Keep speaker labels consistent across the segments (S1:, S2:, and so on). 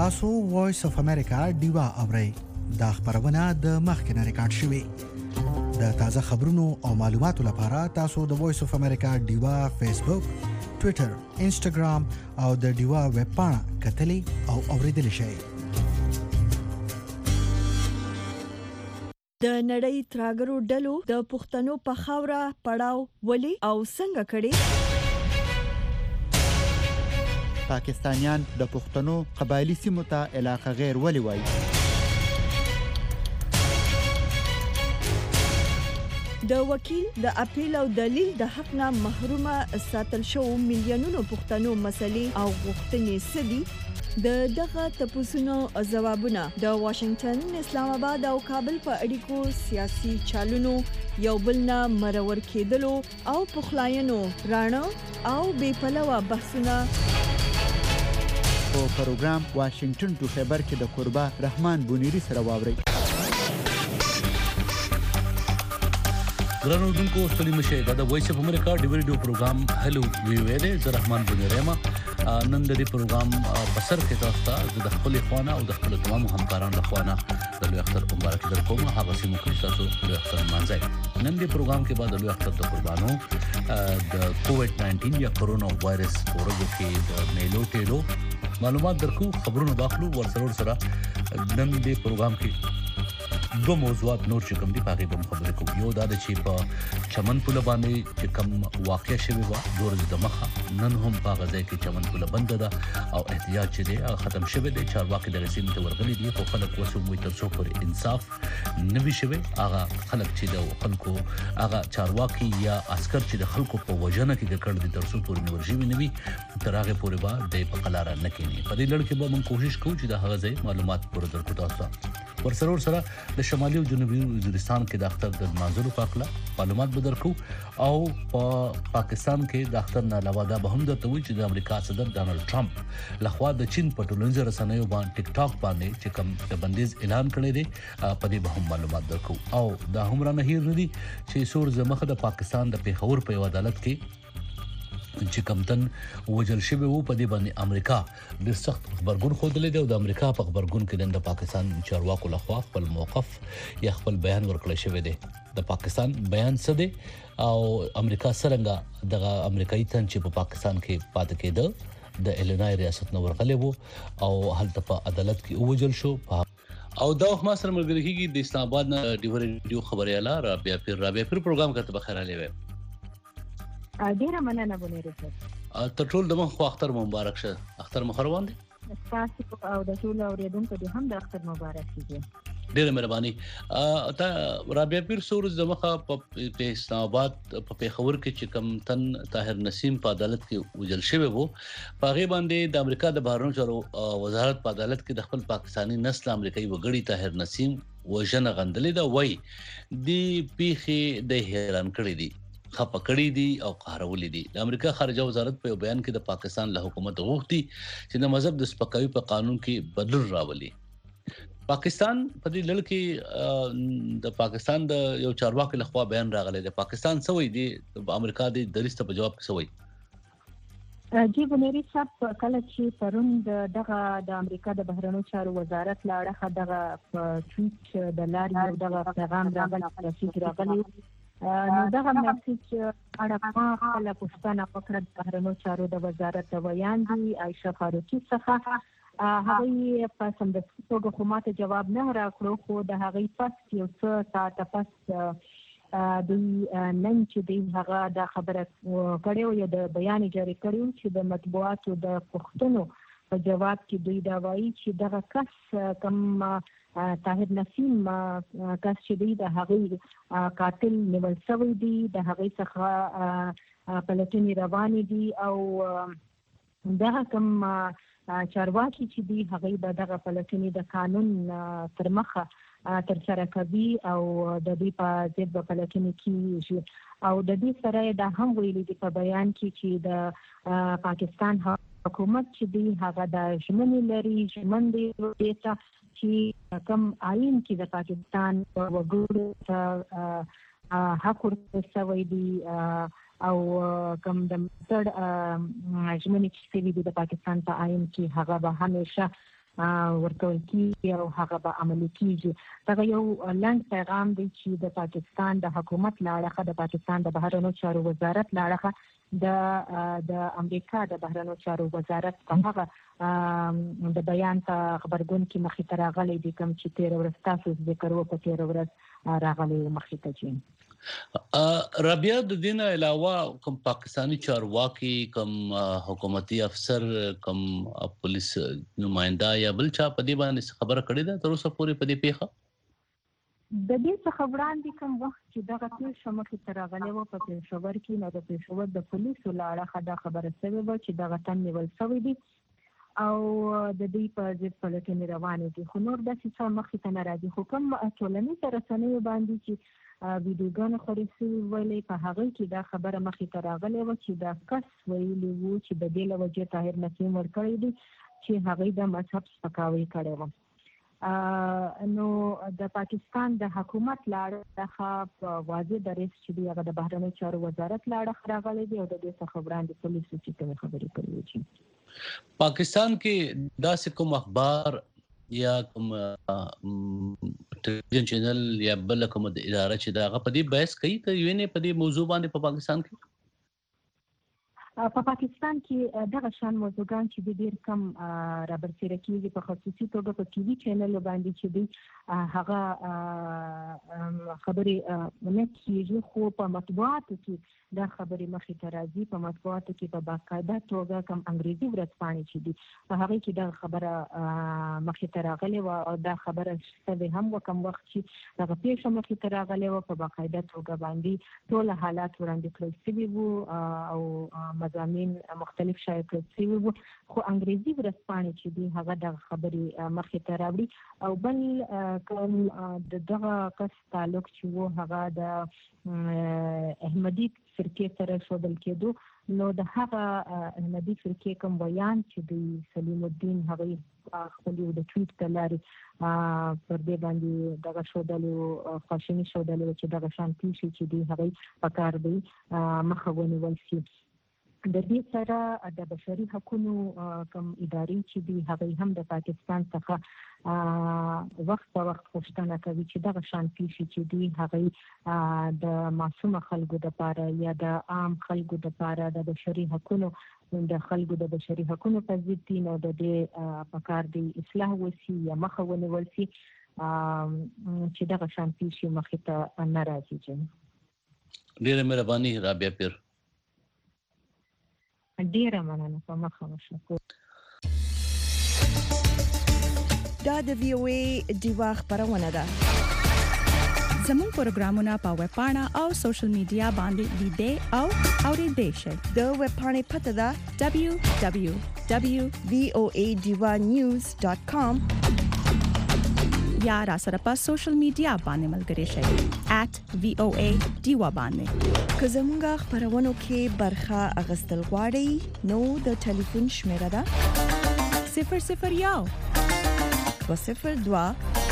S1: تاسو وایس اف امریکا ډیوا اورئ. دا خبرونه د مخکنه ریکارډ شوې. د تازه خبرونو او معلوماتو لپاره تاسو د وایس اف امریکا ډیوا فیسبوک، ټوئیټر، انسټاګرام او د ډیوا ویب پاڼه کتلی او اوریدلی شئ.
S2: د نړۍ تراګرو ډلو د پښتنو په خاوره پړاو ولې او څنګه کړي؟
S3: پاکستانیان د پښتنو قبایلی سیمو ته علاقه غیر ولې وایي؟
S2: د وکیل د اپیل او دلیل د حق نه محرومه ساتل شو میلیونونو پښتنو مسلې او غوښتنې سدي. د دغه تپوسونو جوابونه د واشنگټن، اسلام آباد او کابل په اړیکو سیاسي چالونو یو بل نه مرور کېدلو او پخلاینو رانه او بې پلوه بحثونه
S3: په پروګرام واشنگټن ټو خبر کې د قربا رحمان بونیری سره واوري.
S4: ګرانو دونکو ستړي مشه دا د وایس اف امریکا د ویډیو پروګرام هلو وی ویل زه رحمان بونیری ما نن د دې پروګرام په سر کې تاسو ته د خپل خوانه او د خپل تمام همکارانو له خوانه د لوی اختر مبارک درکوم. هغه سیمه کې تاسو لوی اختر مانځي. نن دې پروګرام کې بعد لوی اختر د قربانو د کووډ-19 یا کرونا وایرس ورغو کې د میلو ټیلو معلومات درکو، خبرونه واخلو ورسره سره. نن دې پروګرام کې دو موضوعات نور چې کوم دي پاګې به خبرې کوم. یو دا چې په چمن پوله باندې چې کوم واقع شوی و دور د مخه نن هم پاګه ځای کې چمن پوله بند ده او احتیاط چې دی ختم شوی دی. چارواکي د رسیم ته ورغلي دي خو خلک وسو موي تر څو پورې انصاف نوي شوی. هغه خلک چې د خلکو هغه چارواکي یا عسكر چې د خلکو په وجنه کې کړ دي تر څو پورې نورجی نوي تر هغه پورې با د په قلاره نه کینی. په دې لړ کې به موږ کوشش کوو چې د هغه ځای معلومات پر درکو تاسو ورسره د شمالي او جنوبي وزیرستان کې د اختر د منځلو په اړه معلومات بدرکو او په پاکستان کې د اختر نه علاوه دا به هم د توي چې د امریکا صدر ډانلډ ټرمپ لخوا د چین په ټولنیزو رسنیو باندې ټیک ټاک باندې چې کوم د بندیز اعلان کړی دی په دې به هم معلومات درکو. او دا هم را نه هیر ندي چې سور زمخه د پاکستان د پیښور په عدالت کې چې کمتن وجل شوی وو په دې باندې امریکا د سخت خبرګون خوده لیدل او د امریکا په خبرګون کې د پاکستان چارواکو لخوا خپل موقف یا خپل بیان ورکړل شوی دی. د پاکستان بیان څه دی او امریکا څنګه د امریکایي تن چې په پاکستان کې پاتې کېده د ایلینای ریاست نو ورغلی وو او هلته په عدالت کې وجل شو. او دا ما سره ملګری کیږي د اسلام آباد نه ډیو خبرياله رابعه پیر پروګرام کته بخیر علي وي.
S5: ډیره مننه بونیری صاحب.
S4: تر ټول د مخ اختر مبارک شه. اختر مخروان دي
S5: تاسو او د ټول اوریدونکو ته هم د اختر مبارک شي.
S4: ډیره مهرباني. تا رابعه پیر سور د مخه په اسلام آباد په پیښور کې چې کم تن طاهر نسیم په عدالت کې وجل شوی وو په غي باندې د امریکا د بهرنیو چارو وزارت په عدالت کې د خپل پاکستانی نسل امریکایي وګړي طاهر نسیم وژنه غندلې دا وای دی پیخي د حیران کړی دی خپکړی دي او قهرولې دي. د امریکا خارجه وزارت په بیان کې د پاکستان له حکومت غوښتي چې د مذهب د سپکاوي په قانون کې بدلون راولي. پاکستان په دې لړ کې د پاکستان د یو چارواکي لخوا بیان راغلی دی. پاکستان سوي دي امریکا د دریسته په جواب کې سوي.
S5: جی بونیری صاحب کله چې پرون دغه د امریکا د بهرنیو چارو وزارت لاړه دغه ټویټ د لارې دغه پیغام راغلی نو دغه میسج اړه خپل پښتنه پکړه د بهرنیو چارو د وزارت د بیان دی عائشه فاروقي څخه هغه په سمدستي توګه حکومت جواب نه راکړو خو د هغه پس یو څه ساعت پس د نن چې د هغه د خبره کړو یا د بیان جاری کړو چې د مطبوعاتو د پښتنو په جواب کې دوی دا وایي چې دغه کس کم طاهر نسیم کس چې دی د هغه قاتل نیول شوی دی د هغه څخه پلټنې روانې دي او دغه کم چارواکي چې دی هغه به دغه پلټنې د قانون تر مخه تر سره کوي او د دې په ضد په پلټنې کې او د دې سره دا هم ویلي دي په بیان کې چې د پاکستان حکومت چې دی هغه د ژمنې لري ژمن دی چې کوم آئین کې د پاکستان وګړو ته حق ورکوي دي او کوم د ژمنې چې د پاکستان په آئین کې هغه به همیشه ورکول کیږي او هغه به عملي کیږي. دا یو لاند پیغام دی چې د پاکستان د حکومت لاړه د پاکستان د بهرنیو چارو وزارت لاړه د امریکا د بهرنیو چارو وزارت په هغه د بیان په خبرګون کې مخې ته راغلی دی کوم چې 13 ورځې تاسو ذکر وکړ په 13 ورځ راغلی مخې ته چې
S4: رابعه د دین علاوه کوم پاکستانی چارواکي کوم حکومتي افسر کوم پولیس نماینده یا بل چا په دې باندې خبره کړې ده تر اوسه پورې په دې پیښه
S5: د دې څخه وړاندې کوم وخت چې دغه پیښه مخې ته راغلی و په پېښور کې نو د پېښور د پولیسو له اړخه دا خبره شوې وه چې دغه تن نیول شوی دی او د دې په ضد پلټنې روانې دي خو نور داسې څه مخې ته نه راځي خو کوم ټولنیزو رسنیو باندې چې ویډیوګانې خورې شوي ولې په هغه کې دا خبره مخې ته راغلی وه چې دا کس ویلي وو چې د دې له وجې طاهر نسیم ورکړی دی چې هغوی د مذهب سپکاوی کړی وه نو د پاکستان د حکومت لاړه واضح دریځ چې دی هغه د بهرنیو چارو وزارت لاړه راغلی دی او د دې څخه وړاندې پولیسو چې کومې خبرې کړې وې
S4: پاکستان کې داسې کوم اخبار یا کوم ټلویزیون چینل یا بل کوم اداره چې دا غو په دې بحث کوي ته یو نه په دې موضوع باندې په پاکستان کې
S5: په پاکستان کې دغه شان موضوعګان چې ډېر کم رابرسېره کېږي په خصوصي توګه په ټي وي چینل باندې چې دی هغه خبرې نه کېږي خو په مطبوعاتو کې دا خبرې مخې ته راځي په مطبوعاتو کې په باقاعده توګه کوم انګریزي ورځپاڼې چې دي په هغې کې دغه خبره مخې ته راغلې وه او دا خبره شوې هم وه کوم وخت چې دغه پیښه مخې ته راغلې وه په باقاعده توګه باندې ټول حالات وړاندې کړل شوي وو او مضامین مختلف شایع کړل شوي وو خو انګریزي ورځپاڼې چې دي هغه دغه خبرې مخې ته راوړي او بل کوم د دغه کس تعلق چې وو هغه د احمدي فرقې سره ښودل کېدو نو د هغه احمدي فرقې کوم بیان چې د سلیم الدین هغوی خپل د ټویټ له لارې پر دې باندې دغه ښودلې خواشیني ښودلې چې دغه شان پیښې چې دي هغوی په کار دی مخه ونیول شي د دې سره د بشري حقوقو کوم ادارې چې دي هغوی هم د پاکستان څخه وخت په وخت غوښتنه کوي چې دغه شان پیښې چې دي هغوی د معصومه خلکو دپاره یا د عام خلکو دپاره د بشري حقوقو د خلکو د بشري حقوقو په ضد دي نو د دې په کار دی اصلاح وشي یا مخه ونیول شي چې دغه شان پیښې مخې ته نه راځي.
S4: ډېره مهرباني رابعه پیر
S5: ډیره مننه په مخه وشو.
S2: دا د وی او ای دیوا خبرونه ده.
S6: زموږ پروګرامونه په ویب پاڼه او سوشل میډیا باندې لیدئ او اورئ شئ.
S2: د ویب پاڼې پته ده www.voanews.com
S6: یا را سره په سوشل میډیا باندې ملګري شئ @voa دیوا باندې.
S2: که زموږ خبرونو کې برخه اغستل غواړئ نو د ټلیفون شمیره ده
S6: 001
S2: 202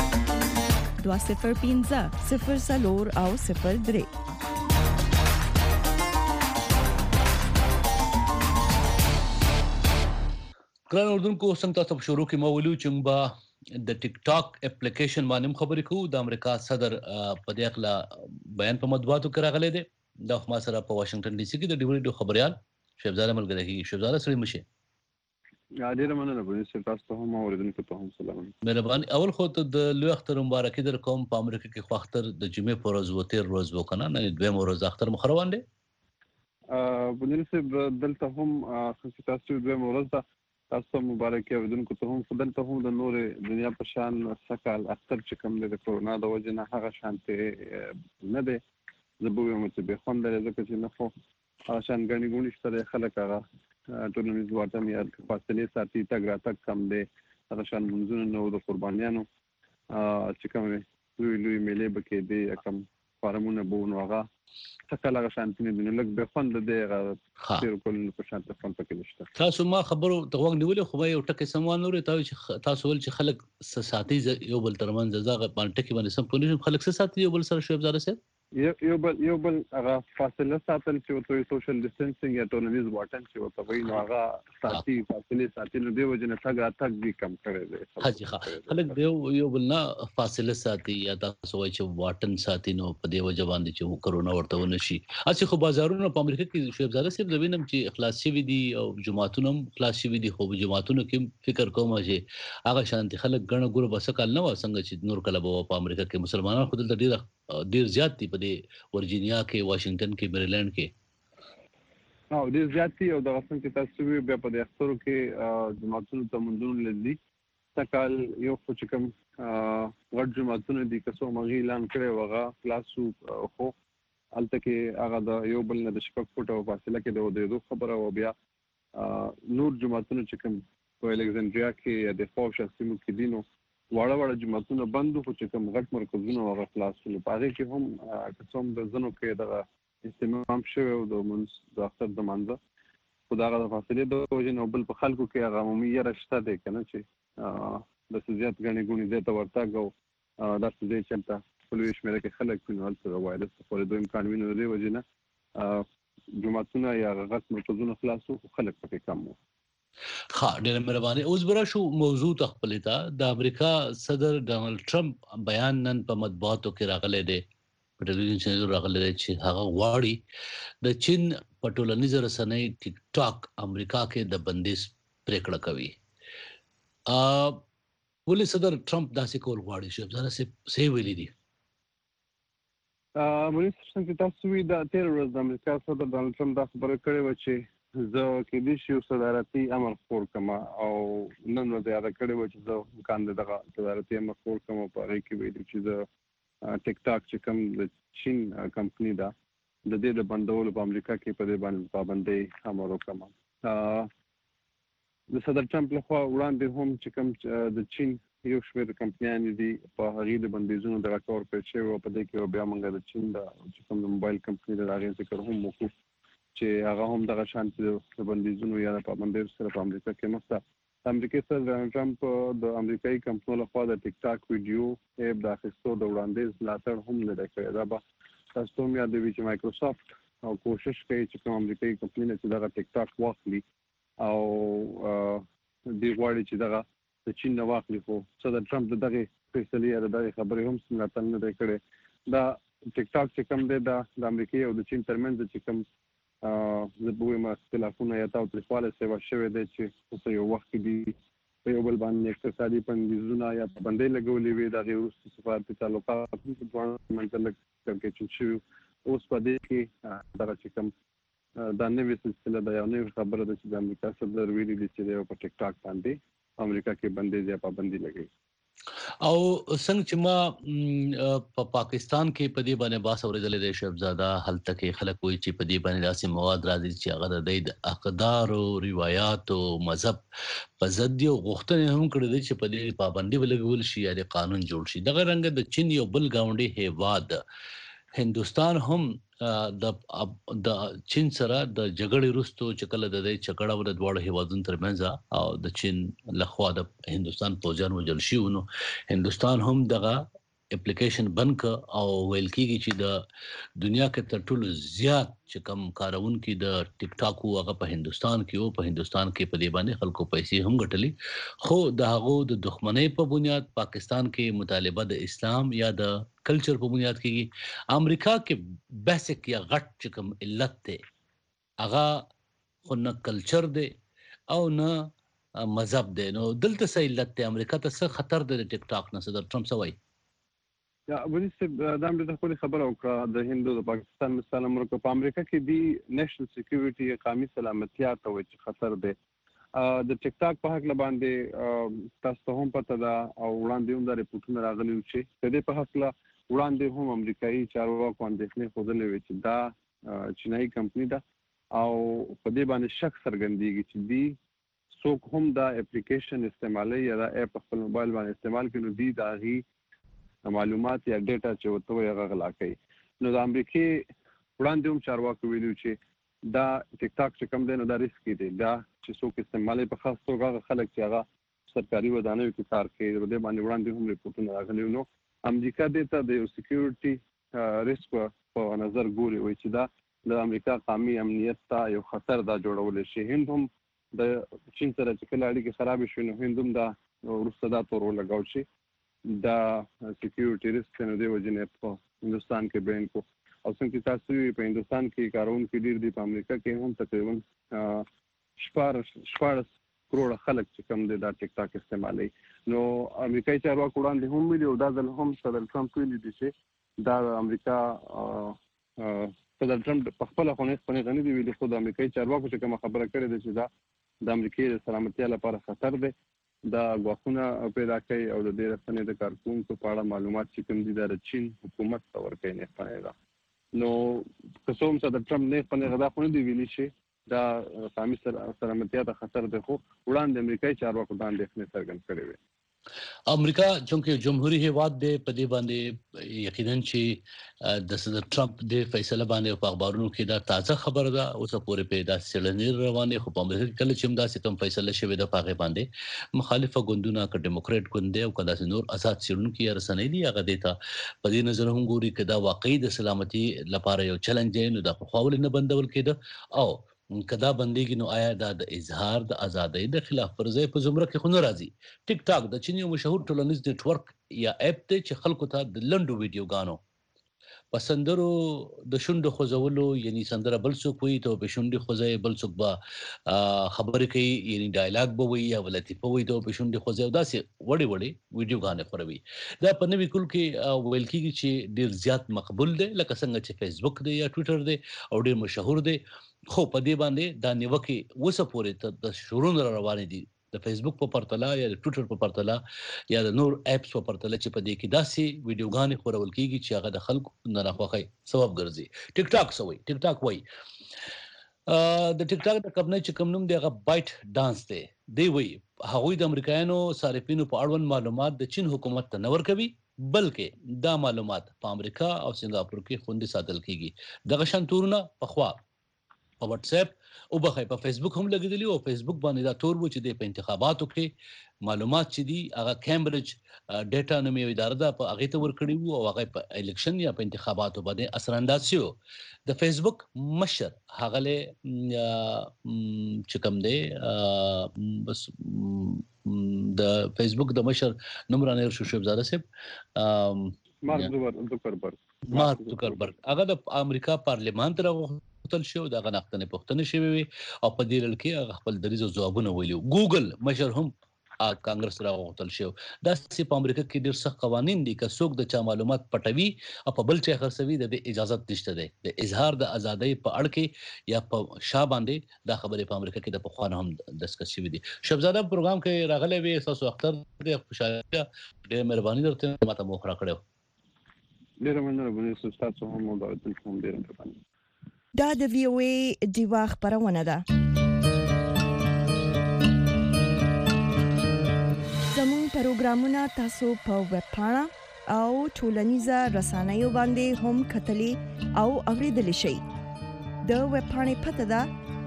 S6: 205
S2: 04 او 03.
S4: ګران اردوونکو څنګه تاسو په شروع کې مو ویلو چې موږ د ټیک ټاک اپلیکیشن باندې خبرې کوو. د امریکا صدر په دې اړه بیان په مطبوعاتو کې راغلی دی. دا ما سره په واشنگټن ډي سي کې د ډیویډیو خبريال شهبزاده ملګری کیږي. شهبزاده سړي مشه
S7: ډیره مننه په دې تاسو ته هم اوریدونکو ته هم سلام.
S4: مهرباني. اول خو ته د لوی اختر مبارکي در کوم. په امریکا کې خو اختر د جمعې په ورځ وته روز وکنه نه دویم ورځ اختر مخروان دی.
S7: بنیر صاحب دلته هم خصوصي تاسو دویم ورځ ده تاسو مبارکي اوریدونکو ته هم دلته هم د نور دنیا په شان سکهال اختر چې کوم د کورونا د وجې نه هغه شانته نه دی. زه به وایم چې به خوند لري ځکه چې نه خو هغه شان غني غونډې شته خلک هغه ټولنیز واټن یا فاصلې ساتي تګ راتګ کم دی. هغه شان منځونه نو د قربانیانو چې کوم لوی میلې به کې دی کم فارمونه بونه هغه څکه هغه شانتي نه دی لکه به خوند دی هغه تیر کول په شانته فون پکې نشته.
S4: تاسو ما خبرو دغه نیولې خو یو ټکي سمون نورې تاسو ول چې خلک ساتي یو بل ترمن زغه باندې ټکی باندې سم پولیس خلک ساتي یو بل سره شوب زاره سره
S7: یو بل هغه فاصله ساتل چې وته سوشل ډیسټنسینګ یا ټولنیز واټن چې وته وي نو هغه ساتي فاصله ساتل دی وجنه څنګه دي کم کړي دي
S4: حاجی خلک دی یو بل نه فاصله ساتي یا تاسو وایي چې واټن ساتي نو په دې وجه باندې چې کرونا ورته ونشي اسی خو بازارونو په امریکا کې شیب زاده سیب زوینم چې اخلاص شوی دي او جماعتونه اخلاص شوی دي خو جماعتونو کې فکر کوم چې هغه شانتي خلک غنه ګور بسکل نه وسنګ چې نور کله په امریکا کې مسلمانان خود ډیر زیات دي په ورجینیا کې واشنگټن کې میریلند کې
S7: او ډیر زیات دي او د غسن کې تاسو وی بیا په اخترو کې جماعتونو ته مندون لدی تکال یو خو چې کوم غټ جماعتونه دي که څو مغي اعلان کړي وغه کلاسو خو الته کې هغه د یو بل نه د شپږ فوټو فاصله کې د دوه خبره او بیا نور جماعتونه چې کوم په الکسندریا کې یا د خوښ سیمو کې دینو وړه جماعتونه بندو خو چې کوم غټ مرکزونه او خلاصونه پاره کې هم قسم د زنو کې د استعمال شوی او د منځ د اختر د منځ خدای د فاصله د وجه نو بل په خلکو کې هغه عمومي رشته ده کنه چې د سزيات غني ګونی د ته ورتاګو د سزي چلته پولیس مې کې خلک په نوال سره وایرس په دوه امکان ویني د وجه نه جماعتونه یا غټ مرکزونه خلاصو خلک پکې کم وو
S4: ډېر مهرباني اوس برا شو موضوع تخپل تا د امریکا صدر ډونالد ټرمپ بیان نن په مطبوعاتو کې راغلی دی په ټلویزیون چینل راغلی دی چې هغه غواړي د چین په ټولنیز رسنۍ ټیک ټاک امریکا کې د بندیز پریکړه کوي ولې صدر ټرمپ داسې کول غواړي چې زره سه ویلي دي
S7: مونږ څنګه تاسو وی د 13 ورځې د امریکا صدر ډونالد ټرمپ دا خبره کړې و چې زه کې دې شی صدارتي امر خور کما او نن نو زیاده کړې و چې زه کاندید دغه صدارتي امر خور کما په هغه کې ویل چې زه ټیک ټاک چې کوم د چین کمپنی دا د دې د بندولو په امریکا کې په دې باندې پابندۍ امر وکما د صدر ټرمپ له خوا وړاندې هم چې کوم د چین یو شمېر کمپنیان دي په هغه د بندیزونو د راکور په شی او په دې کې بیا موږ د چین د چې کوم د موبایل کمپنی د هغه ذکر هم وکړو چې هغه هم دغه شانتي د بندیزونو یا د پابندۍ سره په امریکا کې مسته امریکا صدر ټرمپ د امریکایي کمپنیو لخوا د ټیک ټاک ویډیو ایپ د اخیستو د وړاندیز ملاتړ هم نه کړی دا به تاسو هم یادوي چې مایکروسافت او کوشش کوي چې کوم امریکایي کمپنی چې دغه ټیک ټاک واخلي او دی غواړي چې دغه د چین نه واخلي خو صدر ټرمپ دغه فیصله یا دغه خبرې هم سملاتل نه کړي دا ټیک ټاک چې کوم دی د امریکا او د چین ترمنځ چې کوم د بوې ما اختلافونه یا تاوتریخواله سیوا شوی دی چې په یو وخت کې په یو بل باندې اقتصادي بندیزونه یا پابندۍ لګولې وي د وروستي سفارتي تعلقات په ځوان منځل کې چې شو اوس په دې کې دا چې کوم د نوې سلسله د یو نوې خبره ده چې د امریکا صدر ویلي دي چې په ټیک ټاک باندې امریکا کې بندیز یا پابندي لګي
S4: او څنګه چې ما په پاکستان کې په دې باندې باس اورېدل دي شهزاده هلته کې خلک وایي چې په دې باندې داسې مواد راځي چې هغه د اقدار او روایت او مذهب په ضد یو غوښتنه هم کړې دي چې په دې پابندي ولګول شي یا د قانون جوړ شي دغه رنګ د چین یو بل گاونډي هیواد هندستان هم د چین سره د جګړې وروسته چې کله د دې جګړه ور دواړو هیوادونو ترمنځ او د چین لخوا د هندستان پوځیان وژل شي نو هندستان هم دغه اپلیکیشن بنک او ویل کیږي چې د دنیا کې تر ټولو زیات چې کم کارونکو د ټیک ټاک هغه په هندستان کې او په هندستان کې په دې باندې خلکو پیسې هم ګټلې خو د هغه د دښمنۍ په بنیاد پاکستان کې مطالبه د اسلام یا د کلچر په بنیاد کې امریکا کې بیسیک یا غټ چې کوم علت ته هغه خو نه کلچر دی او نه مذهب دی نو دلته څه علت ته امریکا ته څه خطر دی د ټیک ټاک نه صدر ټرمپ سوای
S7: یا ولې د امریکا خپل خبره وکړه د هندو د پاکستان مثال امریکا په امریکا کې دی نېشنل سکیورټي قومي سلامتیا ته وایي چې خطر دی د ټیک ټاک په حق باندې تاسو هم پته ده او وړاندې هم د ریپورتونو راغلي چې د دې په حق وړاندې هم امریکایي چارواکو اندېښنې خوځلې وي چې دا چینایي کمپنی ده او په دې باندې شک څرګندېږي چې دی څوک هم دا اپلیکیشن استعمالوي یا دا اپ خپل موبایل باندې استعمال کوي دی داغي معلومات یا ډیټا چې وته هغه غلا کوي نو د امریکای وړاندې هم چارواکو ویلو چې دا ټیک ټاک چې کوم دی نو دا ریسک دی دا چې څوک استعمالي په خاص توګه خلک چې هغه سرکاري ودانیو کې کار کوي د باندې وړاندې هم ریپورتونه راغلي نو امریکا د ته د سکیورټي ریسک په نظر ګوري وایي چې دا د امریکا قومي امنیت ته یو خطر دا جوړول شي. هند هم د چین سره چې کله اړیکې خراب شي نو هند هم دا وروسته دا تور ولګول شي دا سکیورټي ریسک نه دی وجنه په هندستان کې بین کو او څنګه تاسو په هندستان کې کارون کې ډیر دی په امریکا کې هم تقریبا 14 کروڑ خلک چې کم دي دا ټیک ټاک استعمالي. نو امریکایي چارواکو وړاندې هم ویلي او دا ځل هم صدر ټرمپ ویلي دي چې دا امریکا صدر ټرمپ په خپل خونې غني دی ویلي خو د امریکایي چارواکو چې کوم خبره کړې ده چې دا د امریکای د سلامتیا لپاره خطر دی دا غواخونه پیدا کوي او د دې رسنۍ د کارکونکو په اړه معلومات چې کوم دي د چین حکومت ته ورکوي نه پنهغه. نو قسم صدر ټرمپ نه پنهغه دا خو نه دی ویلي چې دا قومي سلامتیا ته خطر دی خو وړاندې امریکایي چارواکو دا اندېښنې څرګند کړې وي.
S4: امریکا چونکه جمهوریت هیواد دی په دې باندې یقینا چې د صدر ټرمپ د فیصله باندې په اخبارونو کې دا تازه خبره ده اوس پورې په داسې چلنې روانه خو په امریکا کې کله چې دا کوم فیصله شوی د پاغه باندې مخالفه ګوندونه ک ډیموکرات ګوند او کله نور آزاد سیرونکو رسنۍ دي هغه دیتا په دې نظر هم ګوري چې دا واقعي د سلامتي لپاره یو چیلنج دی نو دا په خواول نه بندول کېده او کدا بندګي نو آیا د اظهار د ازادۍ د خلاف ورزي په زمره کې خو نه راځي. ټیک ټاک د چینی مشهور ټولنیز نیټورک یا اپ ته چې خلکو ته د لنډو ویډیوګانو پسندرو د شونډو خوځولو یعنی سندره بل څوک وي ته په شونډې خوځي بل څوک به خبرې کوي یعنی ډایلاګ به وي یا ولطیفه وي ته په شونډې خوځي او داسې وړي ویډیوګانې خپروي. دا په نوي کول کې ویل کېږي چې ډیر زیات مقبول دي لکه څنګه چې فیسبوک دی یا ټوئیټر دی او ډیر مشهور دی خو په دې باندې دا نیوکه وسه پورې د شورون روان دي د فیسبوک په پرتله یا د ټوئیټر په پرتله یا د نور اپس په پرتله چې په دې کې داسې ویډیوګانې خورول کیږي چې هغه د خلکو نه راخوخي سبب ګرځي. ټیک ټاک سوي ټیک ټاک وای د ټیک ټاک د کمپنۍ چې کوم نوم دی هغه بایټ ډانس دی وی هغوی د امریکایانو صارفینو په اړوند معلومات د چین حکومت ته نور کوي بلکې دا معلومات په امریکا او سنگاپور کې خوندي ساتل کیږي. دغه شانتورونه په خوا په واتس اپ او په فیسبوک هم لګیدلی او فیسبوک باندې دا تور و چې د انتخاباتو کې معلومات چې دي هغه کیمبرج ډیټا نومي اداره ده په هغه ته ورکړی وو او هغه په الیکشن یا په انتخاباتو باندې اثر انداز شو. د فیسبوک مشر هغه له چې کوم دی بس د فیسبوک د مشر نمرانه شوشب زاده صاحب مارک زوکربرګ هغه د امریکا پارلیمان ته راغتل شو دا غنښتنه پښتنه شوی وي او په دې لړ کې هغه خپل دریزو ځوابونه ویلو. ګوګل مشر هم کانګرس راغتل شو. دا چې په امریکا کې ډېر سخت قوانين دي چې څوک د چا معلومات پټوي او په بل چا خرڅوي د اجازه نشته ده. د اظهار د ازادۍ په اړه کې یا په شا باندې دا خبره په امریکا کې د پخوانه هم ډسکس شوې دي. شبزاده پروګرام کې راغلی وي تاسو اختر د خوشاله ډېر مهرباني درته ماته موخره کړو.
S7: ډېر مننه بنو تاسو هم مبارک کوم ډېر مهرباني.
S2: دا د وی او ای دیوا خبرونه ده. زموږ پروګرامونه تاسو په ویب پاڼه او ټولنیزه رسنیو باندې هم کتلی او اوریدلی شئ. د ویب پاڼې پته ده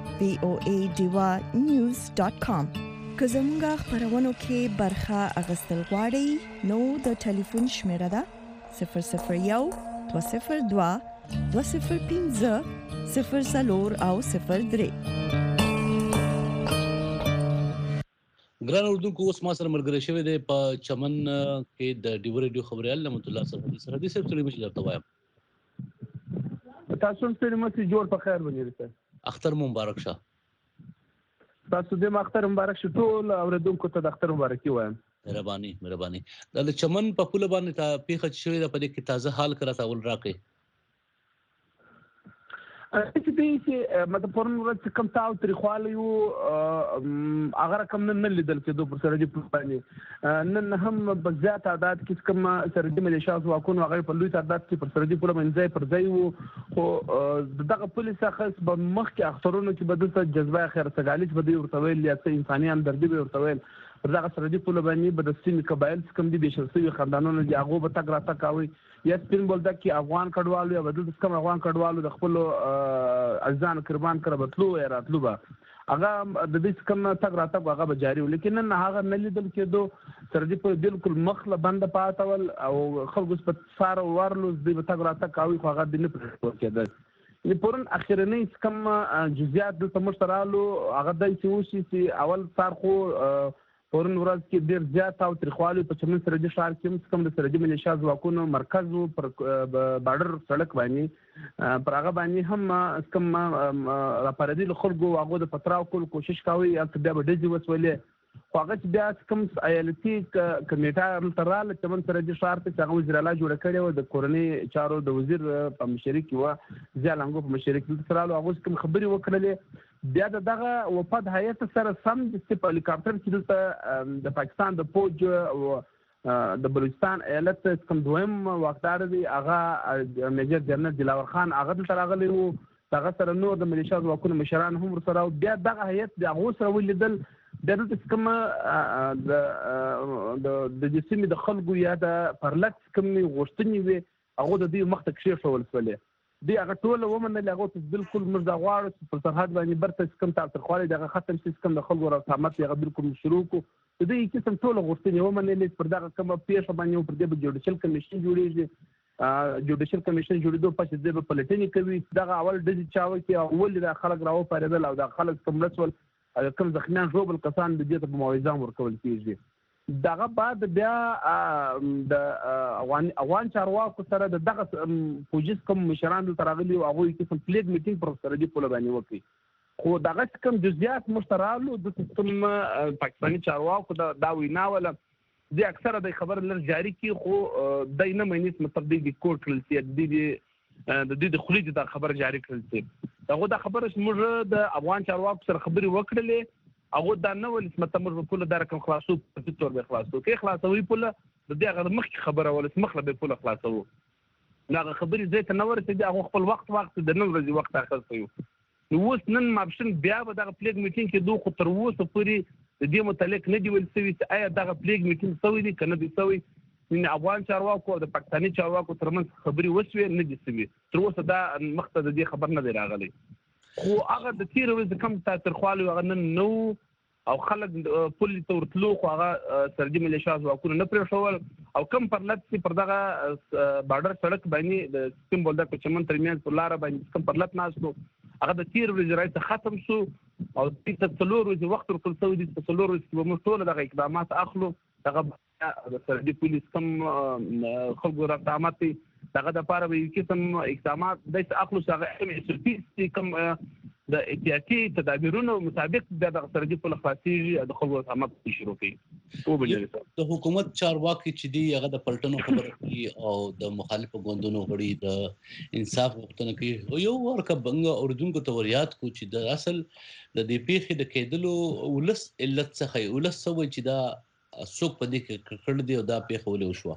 S2: voadiwanews.com. که زموږ خبرونو کې برخه اغستل غواړئ نو د ټلیفون شمیره ده 001 202 205 0 او 03.
S4: ګران اردوونکو اوس ما سره ملګری شوی دی په چمن کې د ډیو ریډیو خبريال رحمت الله سرحدي صاحب ته مې درته وایم
S8: تاسو ته مې جوړ په خیر ونیول سر
S4: اختر مبارک شه.
S8: تاسو دې اختر مبارک شه ټول اوردونکو ته د اختر مبارکي وایم.
S4: مهرباني د چمن په پوله باندې ته پیښه شوې ده په دې کې تازه حال کرا تاول راکې
S8: چې دې مطلب پرون ورځ کوم تاو تاریخوالي یو اگر کوم نه لیدل کېدو پر سره دې باندې نن هم بزیات تعداد کې کوم سره دې ملیشیا ځواکونو هغه په لوی تعداد کې پر سره دې په منځي پر ځای وو خو دغه پولیس خاص په مخ کې اخترونو کې بدلته جذبه خیر سګالیچ بده ورتویل یا انساني همدردي به ورتویل پر دغه سره دې په باندې بد سیمې قبایل کوم دي بشرسي خاندانونو دي هغه به تګ راته کوي یا سپین بولدا کې افغان کډوالو یا بدل کوم افغان کډوالو د خپل ځان قربان کړ بتلو یا راتلو به هغه د دې کوم تګ راتګ هغه به جاري و، لیکن نن هغه نه لیدل کېدو. سرحدي پولیس بالکل مخله بنده پاته ول او خلکو په سار ورلو د تګ راتګ کوي، خو هغه د نه پرېښودل کېدل. پرون اخرنی کوم جزئیات دلته موږ ته رالو، هغه داسې وشي چې اول سار خو پرون ورځ کې ډېر زیات او تریخوالی په چمن سرحدي ښار کې کوم د سرحدي ملیشیا ځواکونو مرکز و پر بارډر سړک باندې، پر هغه باندې هم کوم راپاردي له خلکو هغو د پتراو کول کوشش کوي، هلته بیا به ډزې وسولې. خو هغه چې بیا کوم ایالتي کمیټه هلته راله چمن سرحدي ښار ته چې هغه وزیر اعلی جوړه کړې وه، د کورنۍ چارو د وزیر په مشري کې وه، ضیاء لنګو په مشري کې دلته رالو. هغوی کوم خبرې وکړلې، بیا د دغه وفد هیئت سره سم د په هلیکاپټر کې دلته د پاکستان د فوج او د بلوچستان ایالت کوم دویم واکدار دی هغه میجر جنرال دلاور خان هغه دلته راغلی و، هغه سره نور د ملیشیا ځواکونو مشران هم ورسره. بیا دغه هیئت د هغو سره ولیدل، بیا دلته کوم د جسمي د خلکو یا د پرلکس کومې غوښتنې وې هغو د دوی مخ ته کښېښول شولې. دوی هغه ټوله ومنلې، هغو ته بالکل موږ دا غواړو چې پر سرحد باندې برته کوم تاوتریخوالی دغه ختم شي، کوم د خلکو رسامت هغه بالکل شروع کړو. د دوی قسم ټوله غوښتنې ومنلې، پر دغه کومه پیښه باندې پر دې به جوډیشل کمیشن جوړېږي، جوډیشل کمیشن جوړېدو پس دې به پلټنې کوي. دغه اول ډزې چا وکړي او ولې دا خلک راوپارېدل او دا خلک کوم رسول کوم زخمیان ژوبل کسان د دې ته په موعظه ورکول کېږي. دغه بعد بیا د افغان چارواکو سره دغه پولیس کوم مشران دلته راغلي وو، هغوی قسم فلیګ میټینګ پر سرحدي پوله باندې وکړي. خو دغه کوم جزئیات موږ ته رالو، د کوم پاکستاني چارواکو دا وینا وله دې اکثره د خبره لږ جاري کړي، خو دی نه مني چې مطلب دی کوټ کړل شي، د دې د خولې دا خبره جاري کړل شي. هغه دا خبره چې موږ د افغان چارواکو سره خبرې وکړلې، هغه دا نه ول چې مطلب موږ پوله دا رقم خلاصو په تور به خلاصو کې خلاصوي پوله د دې هغه مخکې خبره ول چې مخله به پوله خلاصو. دا خبرې زه ته نه ورته هغه خپل وخت د نن ورځې وخت اخر کوي. نو اوس نن ماپشن بیا به دغه پلیګ میټینګ کې دوه خو تر اوسه پورې د دې متعلق نه دی ویل شوي چې آیا دغه پلیګ میټینګ شوی دی که نه دی شوی. د افغان چارواکو او د پاکستاني چارواکو ترمنځ خبرې وشوې نه دي شوي، تر اوسه دا مخته د دې خبر نه دی راغلی. خو هغه د تېرې ورځې کوم تاوتریخوالی هغه نن نه و او خلک پولې ته ورتلو، خو هغه سرحدي ملیشیا ځواکونه نه پرېښول. او کم پرلت چې پر دغه بارډر سړک باندې د سپین بولدک په چمن ترمنځ پر لاره باندې کوم پرلت ناست و، هغه د تېرې ورځې راهیسې ختم شو او دوی ته 4 ورځې وخت ورکړل شوی دی. په 4 ورځو کې به موږ ټوله دغه اقدامات اخلو. دغه د سرحدي پولیس کوم خلکو اقدامات دي، دغه دپاره به یو قسم اقدامات داسې اخلو چې هغه SOP کوم د احتیاطي تدابیرونو مطابق بیا د سرحدي پوله خلاصېږي، د خلکو اقدامات شروع کوي.
S4: د حکومت چارواکي چې دي هغه د پلټنو خبره کوي او د مخالفو ګوندونو غړي د انصاف غوښتنه کوي. یو ورکه بنګ اردوونکو ته وریاد کو چې د اصل د دې پیښې د کېدلو ولس علت څخه ولس سوي چې دا څوک په دې کې کړ دی او دا پیښه ولې وشوه.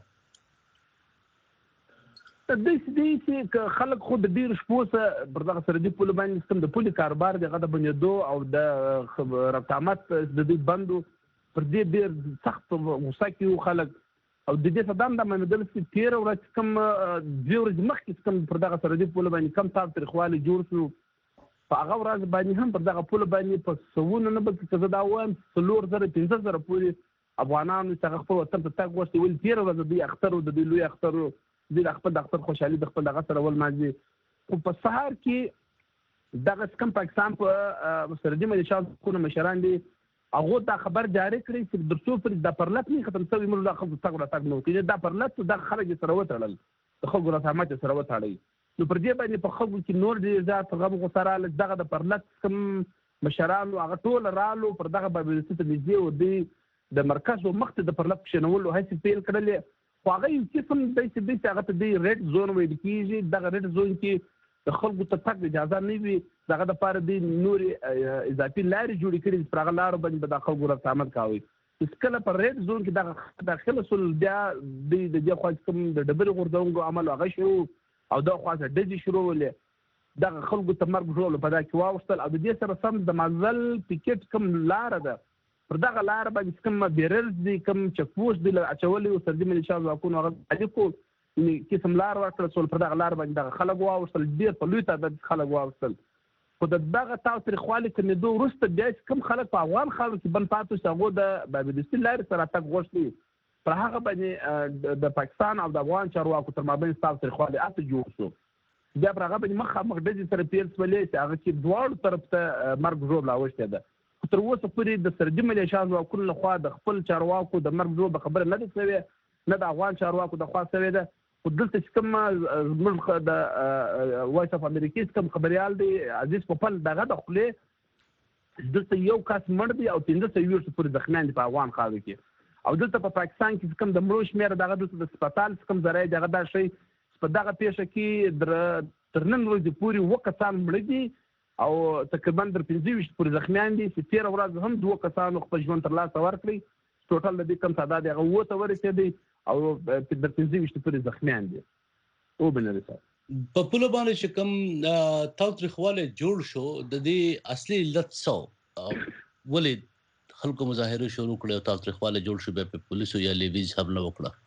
S8: دې چې خلک خو د ډېرو شپو څخه پر دغه سرحدي پوله باندې کوم د پولې کاروبار د هغه د بنېدو او د ربط عامت د دوی بندو پر دې ډېر سخت غوسه کې وو خلک. او د دې څخه دا معلومېدل چې 13 ورځې کوم 2 ورځې مخکې کوم پر دغه سرحدي پوله باندې کوم تاوتریخوالی جوړ شو، په هغه ورځ باندې هم پر دغه پوله باندې په سوونه نه بلکې که زه دا ووایم 4,000-5,000 پورې افغانانو چې هغه خپل وطن ته تګ غوښتي ول. 13 ورځې دوی اختر و، د دوی لوی اختر و، دوی د خپل د اختر خوشحالي د خپل دغه سره ولمانځي. خو په سهار کې دغه کوم پاکستان په سرحدي ملیشیا ځواکونو مشران دي، هغو دا خبر جاري کړی چې تر څو پورې دا پرلت نه ختم شوی موږ دا خلکو تګ راتګ نه وکړي. دا پرلت دغه خلک یې سره وتړل، د خلکو رسامات یې سره وتړئ. نو پر دې باندې په خلکو کې نور ډېر زیات غم غوسه راغله. دغه د پرلت کوم مشرانو هغه ټول رالو پر دغه بابلیسي ته نږدې و، دوی د مرکز و مخ ته د پرلت کښېنولو هڅې پیل کړلې. خو هغه یو قسم داسې هغه ته دی ریډ زون ویل کېږي. دغه ریډ زون کې د خلکو ته تګ اجازه نه وي، دغه دپاره دوی نورې اضافي لارې جوړې کړي چې پر هغه لارو باندې به د خلکو رسامت کوي. چې کله په ریډ زون کې دغه داخله شول، بیا دوی د دې خوا کوم د ډبرې غورځونکو عمل هغه شروع او دا خوا څخه ډزې شروع ولې. دغه خلکو ته مرګ ژوبل په دا کې واوښتل او د دې سره سم د مازل پیکټ کوم لاره ده، پر دغه لاره باندې کوم بیرلز دي، کوم چکپوسټ دي اچولي و سرحدي ملیشیا ځواکونو هغه الیکو قسم لار ورکړل شول. پر دغه لاره باندې دغه خلک واوښتل، ډېر په لوی تعداد خلک واوښتل. خو دغه تاوتریخوالي کمېدو وروسته بیا چې کوم خلک په افغان خاوره کې بند پاتې شو هغو د بابلیستي لارې سره تګ غوښتي پر هغه باندې د پاکستان او د افغان چارواکو تر مابین تاوتریخوالي هلته جوړ شو. بیا پر هغه باندې مخامخ ډزې سره پیل شولې چې هغه کې دواړو طرف ته مرګ ژوبله اوښتې ده. خو تر اوسه پورې د سرحدي ملیشا ځواکونو لخوا د خپل چارواکو د مرګ ژوبله خبره نه ده شوې نه د افغان چارواکو د خوا شوې ده. خو دلته چې کوم زموږ د وایس اف امریکا کوم خبریال دی عزیز پوپل دغه د خولې دلته یو کس مړ دی او 1520 پورې زخمیان دي په افغان خاوره کې. او دلته په پاکستان کې کوم د مړو شمېر دغه دلته د هسپتال کوم ذرایع دغه دا شی په دغه پیښه کې تر نن ورځې پورې اووه کسان مړه دي او تقریبا تر 15 پورې زخمیان دي چې 13 ورځ هم دوه کسانو خپل ژوند ترلاسه ورکړي. ټوټل د دې کم تعداد هغه اووه ته ورسېدی او تر 15 پورې زخمیان دي. او بنري صاحب
S4: په پوله باندې چې کوم تاوتریخوالی جوړ شو د دې اصلي علت څه ولې خلکو مظاهره شروع کړې او تاوتریخوالی جوړ شو بیا په پولیسو یا لیویز حمله وکړه؟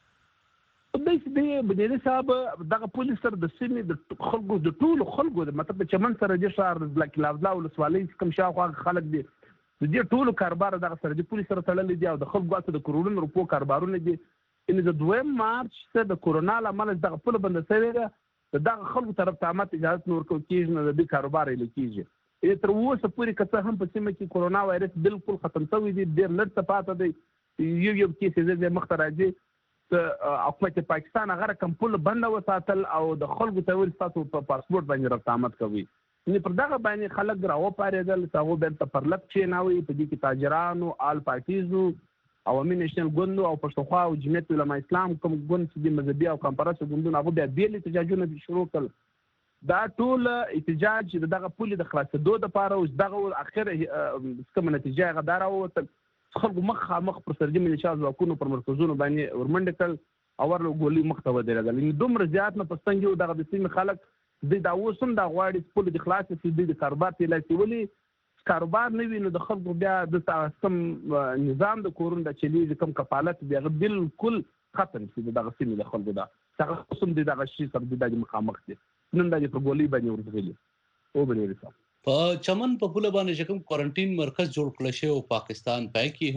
S8: د بنيري صاحب دغه پولیس سره د سیمې د خلکو د ټولو خلکو مطلب د چمن سره د ښار د کلاولا ولسوالۍ کوم شاوخوا خلک دي د دې ټولو کاروبار دغه سره د پولیس سره تړلي دي او د خلکو اته د کروڑونو روپو کاروبارونه دي. ان د 2 مارچ څخه د کورونا لامل دغه پوله بند شوې ده دغه خلکو طرف ته امت اجازه نور کیږي نه د دې کاروبار یې کیږي. تر اوسه پورې کته هم په سیمه کې کورونا وایرس بالکل ختم شوی دی ډېر لږ څه پاتې دی یو کیس یې مخ ته راځي. حکومت پاکستان هغه رقم پول بند وساتل او د خلکو ته ویل تاسو په پاسپورت باندې رقابت کوي. نو پر دغه باندې خلک راو پارېدل هغه به په پرلط چې ناوي په دې کې تاجرانو آل پارټیزو عوامي نېشنل ګوند او پښتونخوا او جمعیت علماء اسلام کوم ګوند چې مذهبي او کمپرس ګوندونه هغه بیا بیل احتجاجونه شروع کړل. دا ټول احتجاج دغه پول د خلاصېدو لپاره او دغه اخر کوم نتیجه غدار او خلکو مخ پر سرحدي ملیشا ځواکونو پر مرکزونو باندې ورمنډه کړل او ورله ګولۍ مخ ته ودرېدل. دومره زیات نه پستنګ یو دغه د سیمې خلک د اوس هم د غواړي پول د خلاص شي د کاروبار ته لاسي ولي کاروبار نه وي نو د خلکو بیا د کوم نظام د کورون د چلیږي کوم کفالت بیا بالکل ختم شي دغه سیمې د خلکو دا څنګه قسم دغه شي سره د مخامخ دي نن د په ګولۍ باندې ورغلي. او بنري صاحب
S4: په چمن په پوله باندې چې کوم کوارنټین مرکز جوړ کړل شو او پاکستان پای کې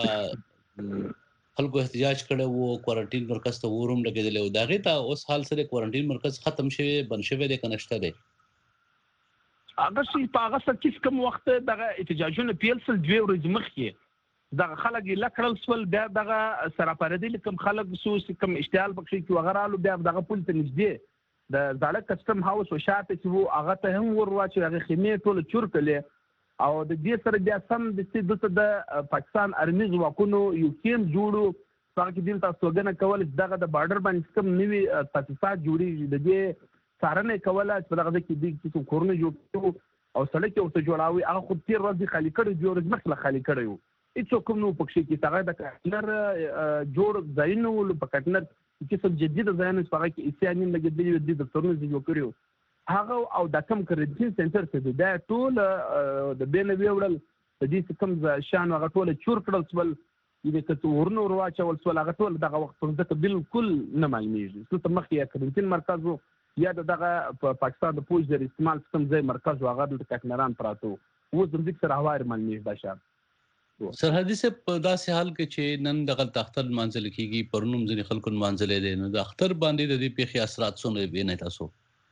S4: هم خلکو احتجاج کړي وو کوارنټین مرکز ته ورم لګیدل او داغه ته اوس حال سره کوارنټین مرکز ختم شوی بن شوی د کنهشته دی.
S8: هغه چې په هغه سره چې کوم وخت دغه احتجاجونه پیل سل 2 ورځې مخکې دغه خلک لکړل سول بیا دغه سره پردي کوم خلک سوس کوم اشتعال پکې کې وغیرہ بیا دغه پول ته نږدې د زاړه کسټم هاوس او شاته چې وو هغه ته هم ورواچي هغه خیمې ټول چور کړلې او د دې سره بیا سم د پاکستان ارمي ځواکونو یو ټیم جوړو هغه کې دلته ستوګنه کول دغه د بارډر باندې کوم نوي تاسیسات جوړي د دې څارنه کوله چې دغه کې د کوم کورونه جوړ او سړک او ته جوړاوي هغه خو تیر ورځ خالی کړي جوړ مخله خالی کړي هیڅ کوم نو پکې کې هغه د کټنر جوړ ځایونه ول په کټنر کې څه جديد ځایونه چې هغه کې اسیانین لګیدلي دي د ترونو جوړ کړیو هغه او د کم کریډین سنټر څخه دا ټول د بین ویوړل د دې کوم شان هغه ټول چور کړل سول دې کته ورنو ورواچول سول هغه ټول دغه وخت څخه بالکل نه معلومیږي څه مخ یې کریډین مرکز یا دغه پاکستان د پوج د استعمال کوم ځای مرکز هغه د کټنران پراتو و زم ذکر هوار معلومیږي دا شان
S4: سرحدي سے په داسې حال کې چې نن دغه اختر منځل کیږي پرونم ځنې خلکو منځلې دي نو د اختر باندې د دې پیښې اثرات څونه ویني تاسو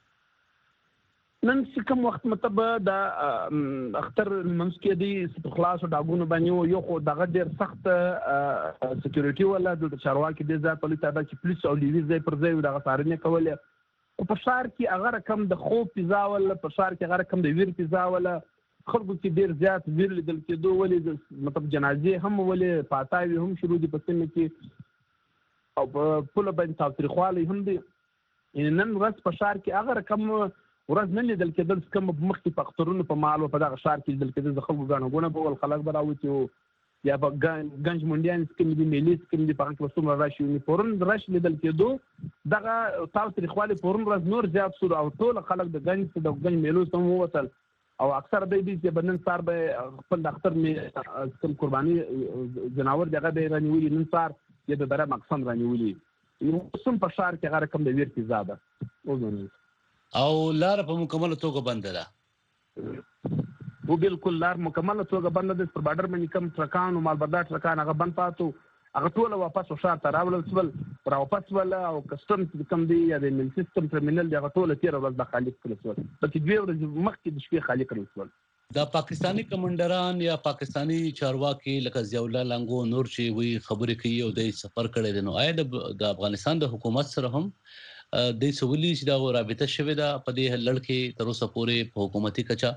S8: نن کوم وخت مطلب د اختر منځ کې دي خلاص داګونو باندې یو خو دغه ډیر سخت سکیورټي ولا د چارواکي د ځای په لټه چې پولیس او لیویز ځای پر ځای دغه سارنه کوله او په شهر کې هغه رقم د خوب پیزا ولا په شهر کې هغه رقم د ویر پیزا ولا خلکو کې ډیر زیات ویر لیدل کېدو ولې مطلب جنازې هم ولې پاتاوي هم شروع دي په سیمه کې او په پوله باندې تاوتریخوالی هم دي نن ورځ په شهر کې هغه رقم ورځ نه لیدل کېدل کوم مخکې په اخترونو په مال او په دغه شهر کې لیدل کېدل د خلکو ګڼه په ول خلک براوځي یا په گنج منډیان کې دي میلیس کې دي په هغه کې څومره راشي نه پورن راش لیدل کېدو دغه تاوتریخوالی پورن ورځ نور زیات سور او ټول خلک د گنج میلو سم وصل او اکثر د دې چې بنن سار به خپل اختر می کوم قرباني جناور دغه به رانیولي نن سار یې د بره مقصد رانیولي یو سم په شهر کې هغه کم د ویر کې زیاده او لار
S4: په مکمل توګه بند ده
S8: و بالکل لار مکمل توګه بند د پر بارډر باندې کم ټرکان او مالبردار ټرکان هغه بند پاتو هغه ټول واپس شاته راول ول واپس ول او کسٹم کم دی یا د مل سیستم ټرمینل دی هغه ټول تیر ورځ د خالق کړل ول پکې دوی ورځ مخکې د شپې خالق کړل ول
S4: دا پاکستانی کمانډران یا پاکستانی چارواکي لکه ضیاءالله لنګو نور چې وی خبرې کوي او د سفر کړي دي نو آیا د افغانستان د حکومت سره هم د سولي چې دا رابطه شوه دا په دې لړ تر اوسه پورې په حکومتي کچا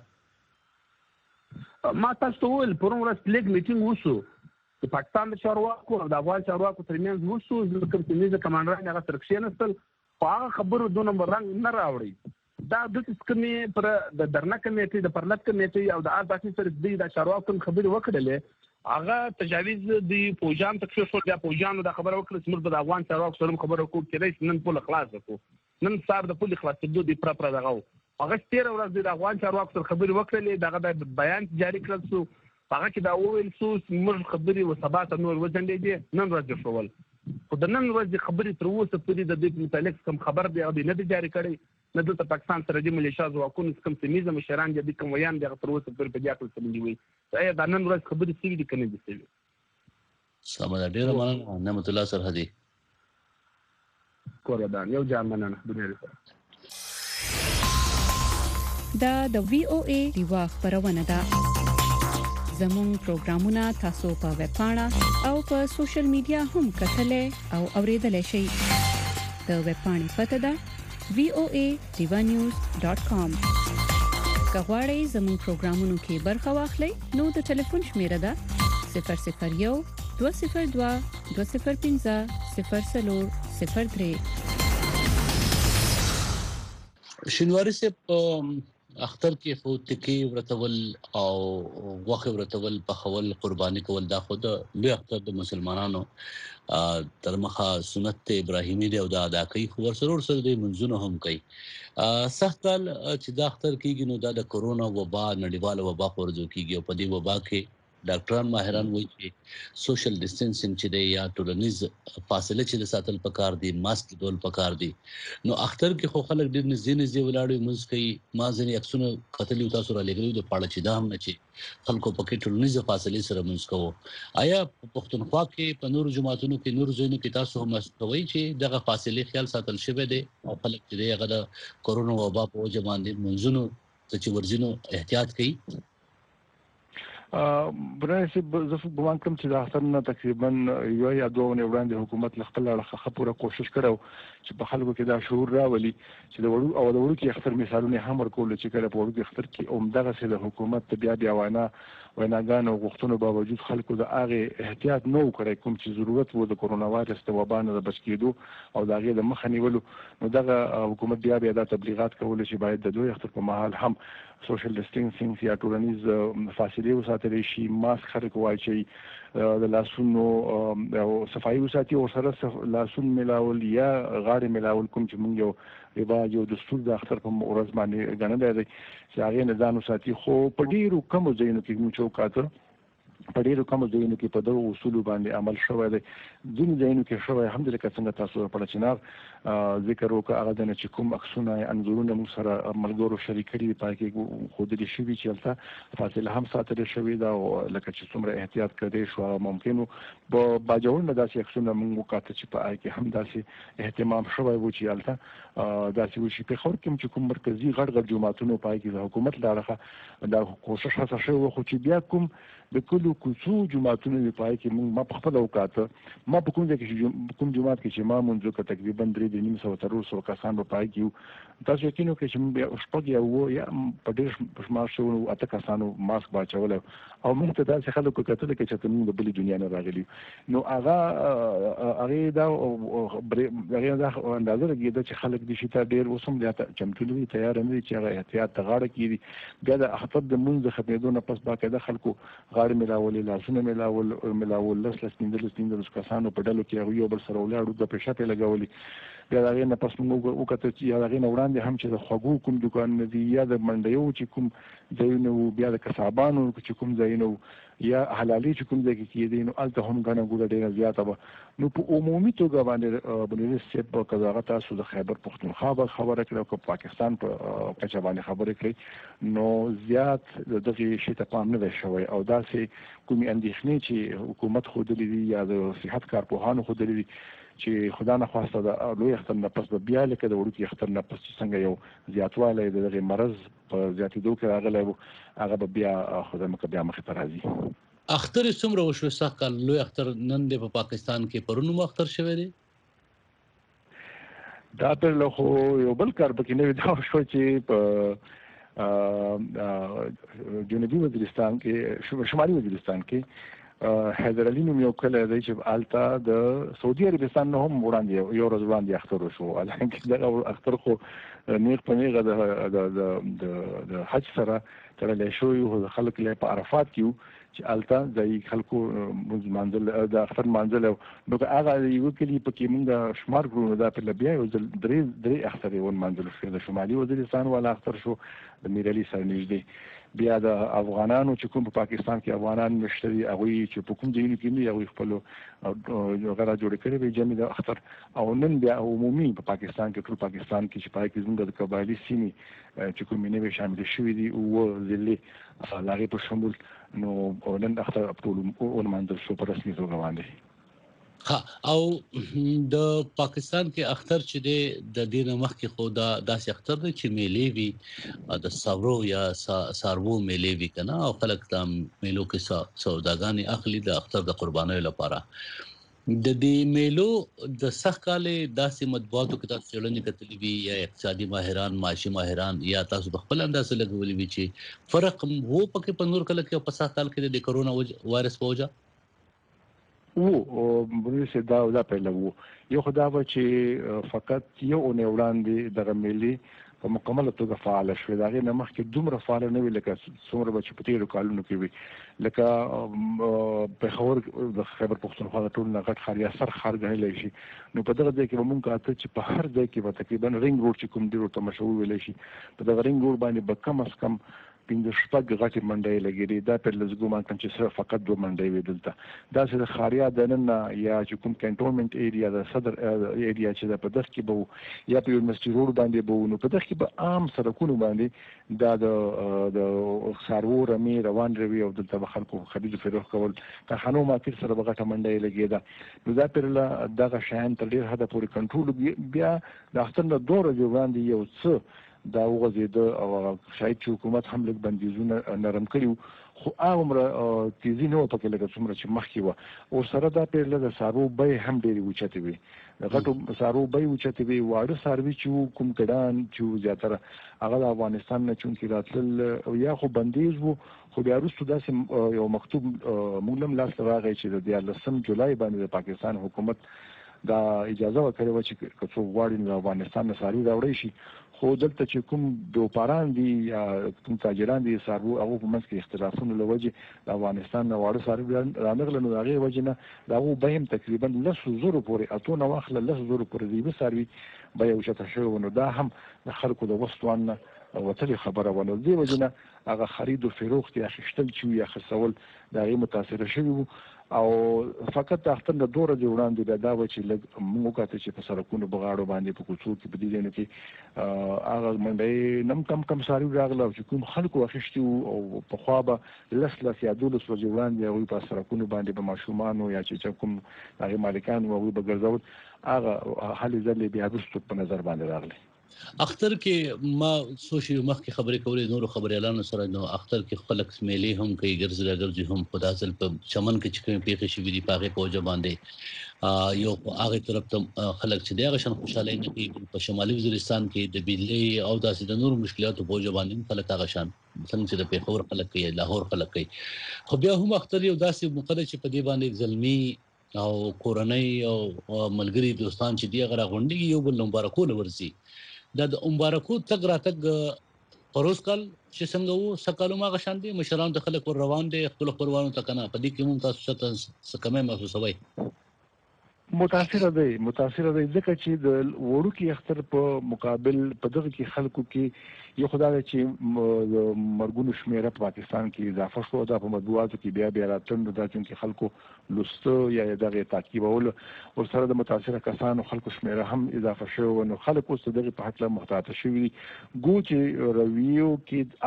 S8: ما تاسو ته ویل پرون ورځ لیګ میټینګ وشو د پاکستان د چارواکو او د افغان چارواکو ترمنځ وشو ځکه چې موږ کمانډران هغه ترکشي نستل خو هغه خبرو دونه رنګ نه راوړي دا د سکمې پر د درنه کمیټې د پرلط کمیټې او د آزادي سره د چارواکو خبرې وکړلې هغه تجاویز د پوجان تک شو بیا پوجانو د خبره وکړه چې موږ د افغان چارواکو سره خبره وکړو چې رئیس نن پول خلاص وکړو نن سار د پول خلاصېدو د پر دغه هغه تیر ورځ د افغان چارواکو سره خبرې وکړلې دغه د بیان جاری کړل شو هغه کې دا وویل شو موږ خبرې و ثبات نور وځنډې دي نن ورځ شوول خو د نن ورځ خبرې تر اوسه پورې د دې متعلق کوم خبر دی او نه دی جاری کړی نه د پاکستان سره د ملیشیا ځواکونو کوم سیمه مشران دي کوم ویان دی تر اوسه پورې په دې اړه څه دی وی دا نن ورځ خبرې سوي دي کنه دي سوي
S4: سمه ډیره مننه نعمت الله سرحدي
S8: کوردان یو ځان مننه دنیا
S6: دا د وی او ای دیوا خبرونه ده زموږ پروګرامونه تاسو په ویب پاڼه او په سوشل میډیا هم کتلای او اوریدلای شئ د ویب پاڼې پته ده voanews.com کغواړئ زموږ پروګرامونو کې برخه واخلئ نو د ټلیفون شمیره ده 001 202 205 0403
S4: شینواری سے اختر کې خو تکي ورتول او وخت ورتول په خول قرباني کول دا خود لوی اختر د مسلمانانو تر مخه سنت ابراهیمی دی او دا ادا کوي خو ورسره د منځونو هم کوي سختل چې دا اختر کېږي نو دا د کورونا وبا نړیواله وبا پورځو کېږي او په دې وبا کې ډاکټران ماهران وایي چې سوشل ډیسټنسینګ چې دی یا ټولنیز فاصله چې د ساتل پکار دي ماسک ډول پکار دي نو اختر کې خو خلک ډیر نږدې ولاړوي موږ کوي ما ځنې عکسونه قتل یو تاسو را لګوي د پاړه چې دا هم نه چې خلکو پکې ټولنیز فاصله سره موږ کوو آیا پښتونخوا کې په نور جماعتونو کې نور ځینو کې تاسو هم کوي چې دغه فاصله خیال ساتل شوی دی او خلک چې هغه د کورونا وبا په وجه باندې منځونو چې ورځینو احتیاط کوي
S9: برانسي زه ګومان کوم چې د اختر نه تقریبا یو یا دوه ونې وړاندې حکومت خپل اړخه پوره کوشش کړو چې په خلکو کې دا شعور راولي چې د وړو کې اختر مثالونه هم ورکول چې کله په وړو کې اختر کې عمدغه سره حکومت بیا ویناګانو او غوښتنو باوجود خلکو د هغه احتیاط نه وکړي کوم چې ضرورت وو د کورونا وایرس د وبا نه بچ کېدو او د هغه د مخ نیولو نو دغه حکومت بیا د تبلیغات کول چې باید د دوی اختر په محل هم سوشل ډیسټنسینګ یا ټولنیز فاصله وساتل شي ماسک خلک واچي د لاسونو او صفایي وساتي او سره لاسون ملاول یا غاړه ملاول کوم چې موږ یو رواج او دستور د اختر په ورځ باندې غنډه دی چې هغه نه ځانو ساتي خو په ډیرو کم ځایونو کې موږ چوکاته په ډیرو کوم ځایونو کې په دغه اصول باندې عمل شوی دی ځینې ځایونو کې شوی الحمدلله څنګه تاسو په چنار ذکر وکړه هغه د چې کوم عکسونه انځورونه موږ سره ملګرو شریکړي پای کې خو د دې شوی چې البته فاصله هم ساتل شوی دا لکه چې څومره احتیاط کړي شو ممکنه په باجوړ نه داسې عکسونه موږ وکړو چې په آی کې هم داسې اهتمام شوی و چې البته داسې وشي په خور کې چې کوم مرکزی غړ جماعتونو پای کې د حکومت لاره دا کوشش هڅه شوی خو چې بیا کوم د کلو کوڅو جماعتونو په پای کې موږ ما په خپل وکاته ما په کوم ځای کې کوم جماعت کې چې ما مونږ کې تقریبا 3.5 تر 200 کسان په پای کې تاسو یقینو کې چې موږ شپږ یا په ډېر شمار شو اته کسانو ماسک واچول او موږ ته داسې خلکو کتل کې چې موږ د بلې دنیا نه راغلي نو هغه دا اندازه لګیدا چې خلک د شي ته ډېر وسم دي چمتولوي تیار نه دي چې هغه احتیاط ته غاړه کړي بیا د اختر د مونږ خپېدو نه پس باقاعده خلکو غاړه ملاولې لاسونه ملاول لس پندل کسانو په ډلو کې یو بل سره ولاړو د پېښه په لګولې بیا دا غي نه پس موږ وکړو چې یا دا غي نه وړاندې هم چې د خوګو کوم دکان دی یا د منډیو چې کوم ځایونه بیا د کسابانو چې کوم ځایونه یا حلالي چې کوم ځای کې کېدي نو الته هم غنه ګوره ډیره زیاته به نو په عمومي توګه باندې بنیادي سیب په کزاغه تاسو د خیبر پختونخوا خبره کړو او پاکستان په کچه باندې خبره کړې نو زیات دغه شی ته پام نه شوی او دا سه کومي اندېښنې چې حکومت خو د دې یا د صحت کارپوهانو خو د دې چې خدا نه خواسته د لوی اختر نه پس به بیا لکه د وړوکی اختر نه پس څنګه یو زیاتوالی د دغه مرض په زیاتېدو کې راغلی و هغه به بیا خدای مکه بیا مخې ته راځي.
S4: اختر څومره وشو سخت کال لوی اختر نن د پاکستان کې پرونو اختر شوی دی
S9: دا پر له خو یو بل کار پکې نه دا شو چې په جنوبي وزیرستان کې شمالي وزیرستان کې حیدر علي نوم یو کله دی چې التا د سعودي عربستان نه هم وړاندې یو ورځ وړاندې اختر وشو الانکه دا اختر خو نیغ په نیغه د حج سره تړلی شوی و خلک له په عرفات کې چې التا ځای خلکو منځل د اختر منځل نو هغه یو کلی په کې موږ شمار کړو دا په بیا یو درې اختر یو منځل شو د شمالي وزیرستان ولا اختر شو د میر علي سره نږدې بیا د افغانانو چې کوم په پاکستان کې افغانان مشتري هغه چې په کوم ځای کې نه هغه خپل غره جوړ کړی وي جمع د اختر او نن بیا عمومي په پاکستان کې ټول پاکستان کې چې پای کې زموږ د قبایلی سیمې چې کوم نه شامل شوي دي او ځلې لاغي په شمول نو نن اختر ټول اول منځل شو په رسمي توګه باندې
S4: او د پاکستان کې اختر چې د دینه مخ کې خدا داسې اختر دی چې میلې وي د ساورو یا سارو میلې وي کنه او خلک د میلو کې سوداګانی اخلي د اختر د قربانۍ لپاره د دې میلو د سخت کالې داسې مطبوعاتو کې تاسو چلنې کتلې وي یا اقتصادي ماهران معاشي ماهران یا تاسو خپل اندازه لګولې وي چې فرق وو پکې په نور کله کې په سخت کال کې د کرونا وایرس په وجه
S9: وو بلې دا په لګو یو خدا و چې فقط یو نه وړاندې د غملي په مکمله توګه فعال شوه دا غي نمخ کې دومره فعال نه وی لکه څومره بچ په تیرو کالونو کې وی لکه په خبر د خبر پښتونخوا ټول نه غټ خاریا سر خارګنه لشي نو په دغه ځای کې مونږ کاته چې په هر ځای کې به تقریبا رنګ روډ چې کوم ډیرو ته مشهور ویل شي په دغه رنګ روډ باندې به کم از کم پینځه شپږ غټي منډي لګیږي دا په لزګو مانکم چې صرف فقط دوه منډي ویدلته دا چې خاریا دنن یا چې کوم کنټرولمنت ایریا د صدر ایریا چې د په دغه کې بو یا په یونیورسيټي روډ باندې بو نو په دغه کې به عام سرکونو باندې دا د سارو رمي روان روي او د خلکو خرید فروخت کول کارخانو مارکیټ سره بغټه منډي لګیدا نو دا پر دغه شاین تر ډیر حد پورې کنټرول بیا د اختر نه دوه ورځې وړاندې یو څه دا وغځیده او شاید چې حکومت هم لږ بندیزونه نرم کړي خو هغه تیزی نه پکې لګه څومره چې مخکې و او سره دا په لږه سارو به هم ډېری وچته وي غټو سارو به وچته وي واړه ساروي چې کوم کډان چې زیاتره هغه د افغانستان نه چون کې راتل او یا خو بندیز وو خو بیا وروسته داسې یو مکتوب مولم لاس راغی چې د 13 جولای باندې د پاکستان حکومت دا اجازه ورکړې و چې کڅو غواړي د افغانستان نه ساري راوړي شي خو دلته چې کوم دوپاران دي یا کوم تاجران دي سارو هغه په منځ کې اختلافونه لوجه د افغانستان نه واړه ساري رانغله نو هغه وجنه دا و به هم تقریبا 100,000 پورې اتونه واخله 100,000 پورې دی به ساري به یو شته شو نو دا هم د خلکو د وسوان وتلي خبره ونه دی وجنه هغه خرید او فروخت یا خشتل چې یا خرڅول دا غي متاثر شوی او فقط اختر د دوره دی وړاندې دا و چې موږ کاته چې په سرکونو بغاړو باندې په کوڅو کې په دې ځای کې هغه منډي کم ساري راغله چې کوم خلکو واخښتي او په خوا به لس یا 12 ورځې وړاندې هغه په سرکونو باندې به ماشومان یا چې کوم هغه مالکان او به ګرځول هغه حل ځلې بیا د په نظر باندې راغله
S4: اختر کې ما سوشي مخکې خبرې کولې نور خبريالانو سره نو اختر کې خلک میلې هم کوي ګرځي هم خداسل په چمن کې چې کوم پیښې شوې دي پاغه پوجا باندې یو هغه طرف ته خلک چې دغه شان خوشاله نه کوي په شمالي وزیرستان کې د بجلی او داسې د نور مشکلاتو پوجا باندې خلک هغه شان څنګه چې د پیښور خلک کوي لاهور خلک کوي خو بیا هم اختر یو داسې مقدس چې په دې باندې ځلمي او کورنۍ او ملګری دوستان چې دی هغه غونډي یو بل مبارکونه ورسي دا د مبارکو تګ راتګ پروس کال چې څنګه وو سکالو ما غشان دي مشران د خلک ور روان دي خپل خپلوانو ته کنه په دې کې مون تاسو ته سکمه محسوسوي
S9: متاثر دی ځکه چې د وړوکی اختر په مقابل په دغه کې خلکو کې یو خدای چې مرګونو شمیره په پاکستان کې اضافه شو دا په مطبوعاتو کې بیا راتند دا چې خلکو لوستو یا دغه تعقیبول او سره د متاثر کسانو خلکو شمیره هم اضافه شو نو خلکو څه دغه په حق له محتاط شوی ګو چې رویو کې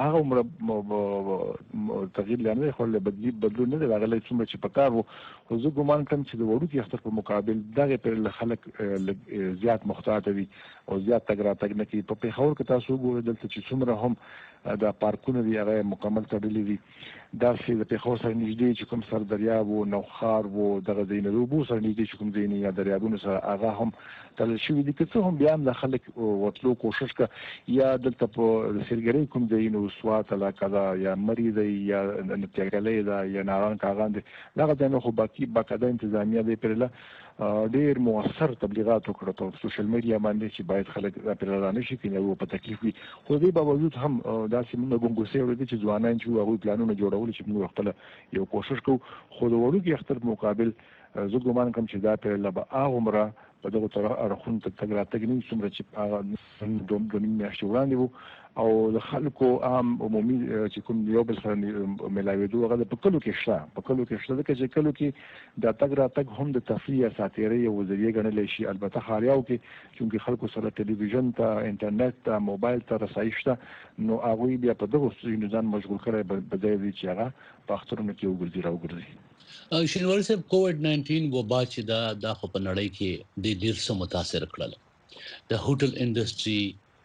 S9: هغه تغییر لري خو له بدلون نه راغلی څومره چې پکار وو خو زه ګومان کوم چې د وړوکی اختر په مقابل دغه پر خلک زیات محتاط دي او زیات تګ راتګ نه کوي په پیښور کې تاسو ګورئ دلته چې څومره هم دا پارکونه دي هغه مکمل تړلي دي دا چې د پیښور سره نږدې چې کوم سر دریاب او نوخار وو دغه دینه روبو سره نږدې چې کوم دینه یا دریابونو سره هغه هم تل شوی دي که هم بیا د خلک وتلو کوشش کا یا دلته په سرګری کوم دینه سوات علاقه یا مری دی یا نتیګلې دا یا ناران کاغان دي دغه دنه خو باقاعده انتظامیه دی پرله ډیر موثر تبلیغات وکړه په سوشل میډیا باندې چې باید خلک پرلانه شي کنه او په تکلیف وي خو دې باوجود هم داسې موږ ګونګوسې ورته چې ځوانان چې هغه پلانونه جوړول چې موږ خپل یو کوشش کوو خو د وړوکی اختر مقابل زه ګومان کوم چې دا په لبا عمره په دغه طرح اړخون ته تګ راتګ نه څومره چې دوه میاشتې وړاندې وو او د خلکو عام عمومي چې کوم یو بل سره ملاویدو هغه په کلو کې شته ځکه چې کلو کې د تګ راتګ هم د تفریح یا ساتیري یو ذریعہ ګڼل شي البته خاریاو کې چې خلکو سره ټلویزیون ته انټرنیټ ته موبایل ته رسایي شته نو هغه بیا په دغه ځان مشغول کړي په ځای دی چې هغه په اخترونو کې وګرځي
S4: شینواری صاحب کووډ-19 وبا چې دا خو په نړۍ کې د ډیر څه متاثر کړل د هوټل انډستری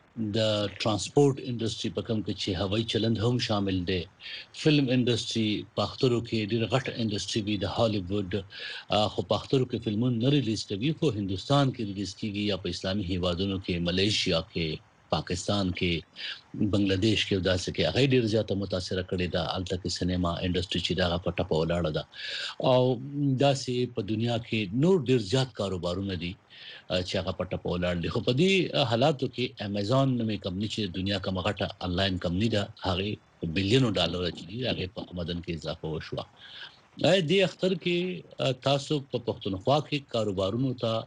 S4: د ترانسپورت انډستری په کوم کې چې هوایي چلند هم شامل دي فلم انډستری په اخترو کې ډیر غټ انډستری وي د هالیوډ خو په اخترو کې فلمونه نه ریلیز کوي خو هندستان کې ریلیز کیږي یا په اسلامي هیوادونو کې ملیشیا کې پاکستان کې بنگلاديش کې داسې کې هغه ډیر زیاته متاثر کړي دا الته کې سینما انډستری چې دا په ټپه ولاړه ده او داسې په دنیا کې نور ډیر زیات کاروبارونه دي چې هغه په ټپه ولاړ دي خو په دې حالاتو کې امازون نومې کمپنی چې دنیا کا مغټه انلاین کمپنی ده هغه بلینو ډالر چې هغه په آمدن کې اضافه وشو دې اختر کې تاسو په پښتونخوا کې کاروبارونو ته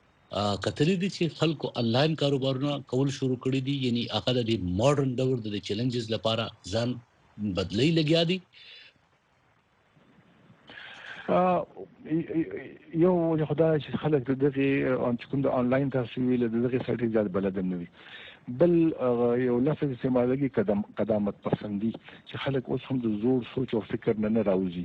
S4: کترې دي چې خلکو انلاین کاروبارونه کول شروع کړي دي یعنی هغه د ماډرن دور د چیلنجز لپاره ځان بدلې لګیا دي
S9: یو خدای چې خلک دغه ان کوم د انلاین تاسویل دغه سړي زیات بلد نه وي بل یو لفظ استعمالږي قدامت پسندي چې خلک اوس هم د زور سوچ او فکر نه راوځي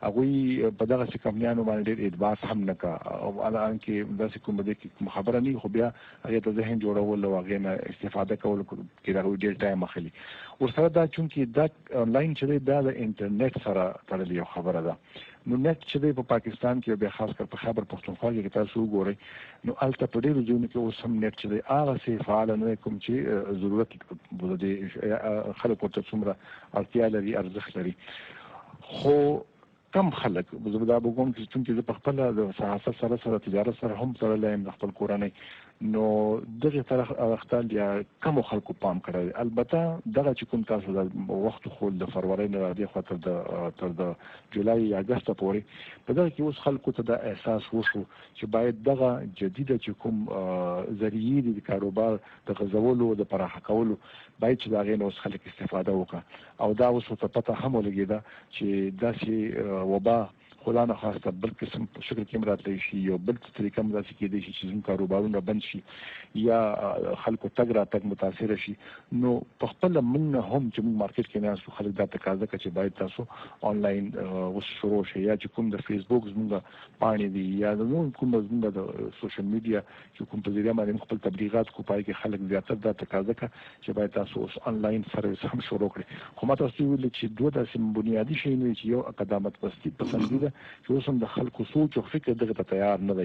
S9: هغه په دغه کمپنیانو باندې ډېر ادباس هم نه کا او الان کې داسې کوم د کې خبره نه خو بیا هغه ته ذهن جوړول او هغه نه استفاده کول کې دا ډېر ټایم اخلي ورسره دا چې دا انلاین چې دا د انټرنیټ سره تړلې خبره ده نو نت چې په پاکستان کې به خاص کر په خبر پښتونخوا کې تاسو وګورئ نو الته په ډېرو ځایونو کې اوس هم نت چې هغه سي فعال نه کوم چې ضرورت د خلکو ته څومره اړتیا لري ارزښت لري خو کم خلک زه دا وګورم چې په خپل د صحافت سره تجارت سره هم سره لایم د خپل کورنۍ نو دغه طرف اختل یا کم خلکو پام کړی البته دغه چې کوم تاسو د وخت خو د فروری نه راځي خاطر تر د جولای یا اگست پورې په دغه کې اوس خلکو ته د احساس وشو چې باید دغه جديده چې کوم ذریعہ د کاروبار د غزولو د پراخه کولو باید چې دا غي نو خلک استفاده وکړي او دا اوس ته پته هم ولګیدا چې داسې وبا خلانه خاصه بل قسم په شکل کې مراتلی شي یو بل طریقه مراتلی کې دي چې زموږ کاروبارونه بند شي یا خلکو تګ راتګ متاثر شي نو په خپل من هم چې موږ مارکیټ کې نه خلک دا تقاضا کوي چې باید تاسو آنلاین وس شروع شي یا چې کوم د فیسبوک زموږ پاڼې دي یا د کوم زموږ د سوشل میډیا چې کوم په ذریعہ باندې خپل تبلیغات کو پای کې خلک زیاتره دا تقاضا کوي چې باید تاسو آنلاین سرویس هم شروع کړئ خو ماته تاسو ویل چې دوه داسې بنیادی شی نه چې یو قدامت پسندیده چې اوس هم د خلکو سوچ او فکر دغه ته تیار نه دی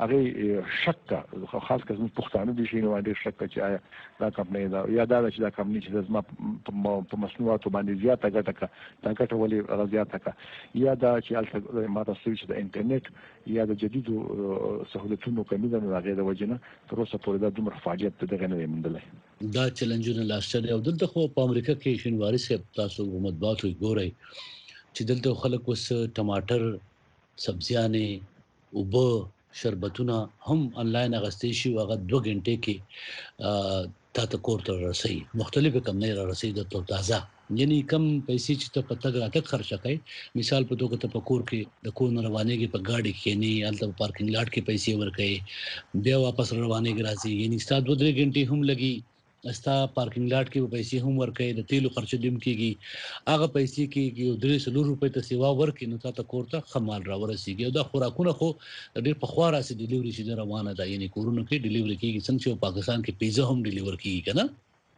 S9: هغه شک خاص کر موږ پښتانه دي چې نو باندې شک چې آیا دا کمپنی دا یا دا چې دا کمپنی چې زما په مصنوعاتو باندې زیاته ګټه ولې زیاته یا دا چې الته ما تاسو چې د انټرنیټ یا د جديدو سہولتونو کمی ده نو هغه د وجنه تر اوسه پورې دا دومره فعالیت دغه نه مندلای
S4: دا چیلنجونه لاشل او دلته خو په امریکا کې شینواری صاحب تاسو حکومت ګورئ چې دلته خلک وس ټماټر سبزیانې وبو شربتونه هم انلاین اغستې شي هغه 2 غنټې کې تاسو کوړه رسي مختلفه کم نه رسي د تازه یعنی کم پیسې چې ته پتګ راتک خرچ کړي مثال په توګه ته پکور کې د کو نه روانېږي په گاډي کې نه الته پارکینګ لاټ کې پیسې ورکړي بیا واپس روانېږي راځي یعنی ستاسو 2 غنټې هم لګي استا پارکینګ لاټ کې پیسې هم ورکړي د تیلو خرچ دیم کېږي هغه پیسې کې 300 روپۍ ته سیوا ورکړي نو تاسو کوړه خمال را ورسیږي دا خوراکونه خو ډېر په خوا راسي ډیلیوري شي روانه ده یعنی کورونو کې ډیلیوري کېږي څنګه چې پاکستان کې پیزا هم ډیلیور کېږي کنه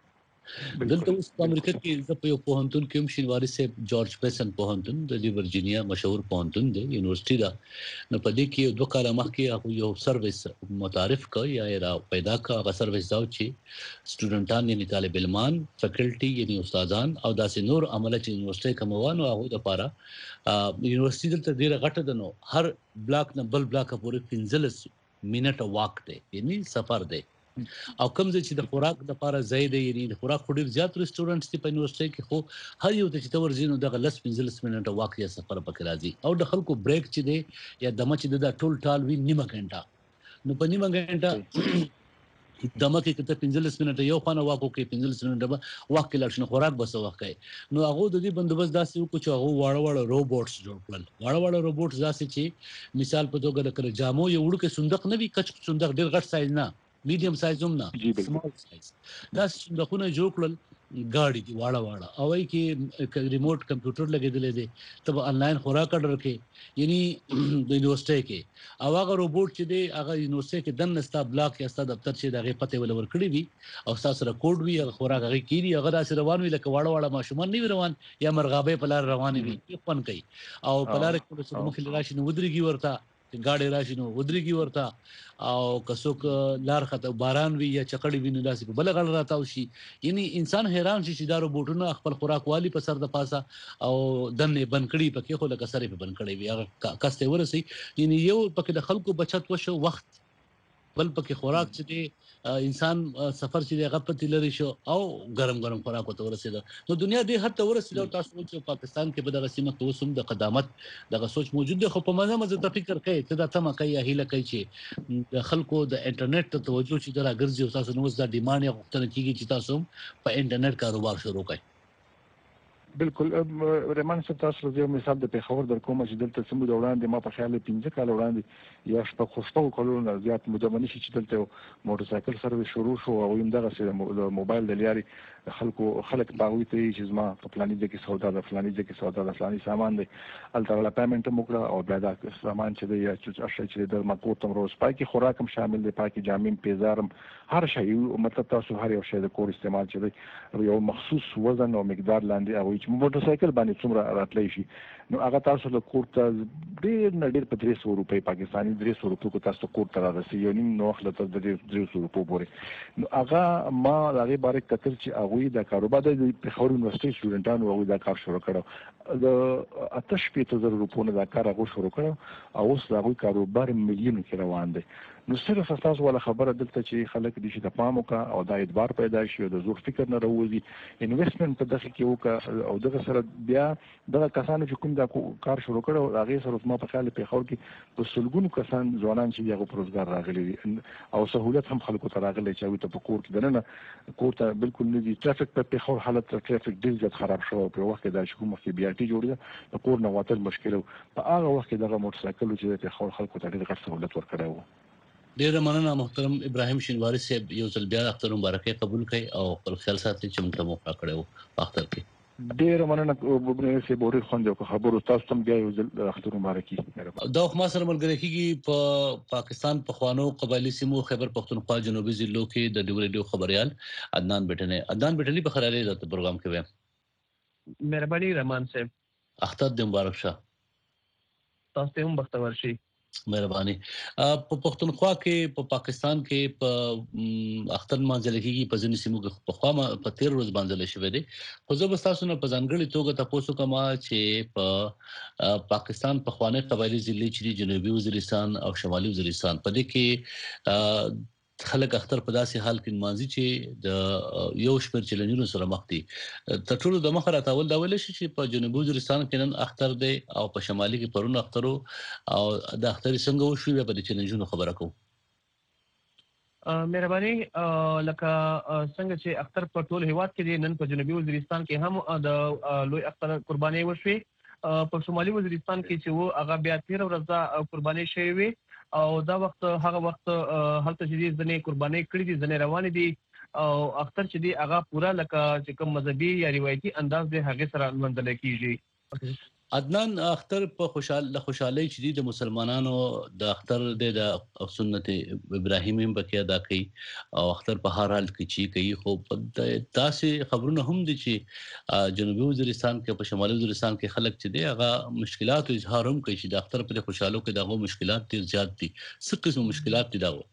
S4: دلته اوس په امریکا کې د په پوهنتون کې هم شینواري صاحب جورج پیسن پوهنتون د ورجینیا مشهور پوهنتون دی یونیورسيټي دا نو په دې کې 2 کال مخکې هغه یو سرویس متعارف کړ یا را پیدا کړ هغه سرویس دا چې سټوډنټان یعنی طالب علمان فیکلټي یعنی استادان او داسې نور عمله چې یونیورسيټي کوموانو هغه د لپاره یونیورسيټي دلته ډیره غټه ده نو هر بلاک نه بل بلاک پورې 15 منټه واک دی یعنی سفر دی او کوم چې د خوراک د لپاره زید یعنی د خوراک ډیر زیات ریسټورانټس په یونیورسيټي کې خو هر یو چې تور زینو د غلس 15 منټه واقعي سفر پکې راځي او د خلکو بریک چې دی یا دمه چې د ټول ټال وی نیمه غنټه نو په نیمه غنټه دمه کې کته 15 منټه یو خانه واکو کې 15 منټه واقعي لښنه خوراک بس وخت نو هغه د دې بندوبست داسې وکړو چې هغه واړه روبوټس جوړ کړل واړه روبوټس داسې چې مثال په توګه د جامو یو وړو کې صندوق نه وي کچ صندوق ډیر غټ سایز نه میډیم سایز هم نه سمال سایز دا صندوقونه جوړ کړل ګاډي دی واړه او ای کې ریموټ کمپیوټر لګیدل دي ته انلاین خوراک اډر کې یعنی د یونیورسيټي کې او هغه روبوټ چې دی هغه یونیورسيټي کې دنه ستا بلاک یا ستا دفتر چې دغه پته ول ورکړي وي او تاسو ریکورډ وي خوراک هغه کیږي هغه داسې روان وي لکه واړه ماشومان نه روان یا مرغابې په لار روان وي پن کوي او په لار کې څه مخ لراشي نو ودرېږي ورته गाड़ी راشي نو ودرېږي ورته او کڅوک لار خطه باران وی یا چکړی ویني داسې په بل غړ راتاو شي یعنی انسان حیران شي چې دا روبوټونه خپل خوراک والی په سر د پاسه او دنه بنکړي پکې خو لکه سره په بنکړي وی هغه کسته ورسي یعنی یو پکې د خلکو بچت وشو وخت بل پکې خوراک چې انسان سفر چې هغه پتی لري شو او ګرم خوراک ته ورسید نو دنیا دې حد ته ورسید او تاسو چې پاکستان کې به د رسمه توسم د قدامت دغه سوچ موجود دی خو په مزه د فکر کوي ته دا تمه کوي هیله کوي چې د خلکو د انټرنیټ ته توجه چې درګرځي او تاسو نو د ډیماند یا غوښتنه کیږي چې تاسو په انټرنیټ کاروبار شروع کړئ
S9: بالکل رحمان صاحب تاسو یو مثال د پیښور در کوم چې دلته سمو د وړاندې ما په خیال 15 کال وړاندې یا شپږ خوشتو کولونه زیات مدمنه شي چې دلته موټر سایکل سرویس شروع شو او هم دغه سره موبایل د لیاري خلک باغوي ته چې زما په پلاني د کې سودا د فلاني د کې سودا د فلاني سامان دی الټرا پیمنټ موکړه او بیا دا سامان چې دی یا چې د مکوتم روز پاکي خوراک هم شامل دی پاکي جامین پیزارم هر شی مطلب تاسو هر یو شی د کور استعمال چې دی یو مخصوص وزن او مقدار لاندې او چې موټر سایکل باندې څومره راتلی شي نو هغه تاسو له کور ته ډېر په 300 روپۍ پاکستاني 300 روپۍ کو تاسو کور ته راځي یو نیم نو خلک د 300 روپۍ پورې نو هغه ما هغه باره کتل چې هغه د کاروبار د پیښور یونیورسيټي سټوډنټانو هغه دا کار شروع کړو د 8,000 روپۍ نه دا کار هغه شروع کړو او اوس هغه کاروبار مليونو کې روان دی نو صرف تاسو ولا خبره دلته چې خلک دې شي د پام وکا او د اعتبار پیدا شي او د زور فکر نه راوځي انویسټمنټ په دغه کې وکا او دغه سره بیا دغه کسانو چې کوم دا کار شروع کړو هغه سره ما په خیال پیښور کې په سلګونو کسان ځوانان چې هغه پروزګار راغلي او سہولت هم خلکو ته راغلي چې ته په کور کې دنه کور ته بالکل نه دي ټرافیک په پیښور حالت ټرافیک ډیر زیات خراب شو په وخت کې دا چې کوم کې بیا ټي جوړه د کور نه واتل مشکل په هغه وخت کې دغه موټر سایکل چې په پیښور خلکو ته ډیر غټ سہولت ورکړو
S4: ډیر مننه محترم ابراهیم شینواری صاحب یو ځل بیا اختر مبارکي قبول کړئ او خپل خیال ساتي چې موږ ته موقع کړو په اختر کې
S9: ډیر مننه وبنه سي بوري خوند او خبرو تاسو ته بیا یو ځل اختر مبارکي
S4: دا خو ما سره ملګری کیږي په پاکستان په خوانو قبایلی سیمو خیبر پختونخوا جنوبي ضلعو کې د ډیوريډیو خبريال عدنان بټنی په خلاري د پروګرام کې و
S10: مهرباني رحمان صاحب
S4: اختر دې مبارک شه
S10: تاسو ته هم بختور شي
S4: مهرباني په پښتونخوا کې په پاکستان کې په اختر مانځل کېږي په ځینې سیمو کې په خوا په 13 ورځ باندې شوی دی خو زه به تاسو نه په ځانګړي توګه تاسو کومه چې په پاکستان په خوانه قبایلی ضلع چې جنوبي وزیرستان او شمالي وزیرستان په دې کې خلک اختر په داسې حال کې مانځي چې د یو شپږ چیلنجونو سره مخ دي. تر ټولو د مخه راټول دا ویل شي چې په جنوبي وزیرستان کې نن اختر دی او په شمالي کې پرون اختر او د اختر څنګه وشو په دې چیلنجونو خبره کوم.
S10: مهرباني لکه څنګه چې اختر په ټول هیواد کې دی، نن په جنوبي وزیرستان کې هم د لوی اختر قرباني وشوي. په شمالي وزیرستان کې چې وو هغه بیا 13 ورځې قرباني شوی وي او دا وخت هغه وخت هلته چې ځنې قرباني کړې دي ځنې روان دي او اختر چې دی هغه پورا لکه چې کوم مذهبي یا روایتي انداز دی هغه سره منځل کیږي.
S4: عدنان اختر په خوشحالي چې د مسلمانانو د اختر د سنت ابراهیم هم پکې ادا کوي او اختر په هر حال کې چی کوي. خو تاسې خبرونه هم دي چې جنوبي وزیرستان کې په شمالي وزیرستان کې خلک چې دی هغه مشکلات او اظهار هم کوي چې د اختر په خوشحالو کې دغه مشکلات ډیر زیات دي. څه قسم مشکلات دي دغه؟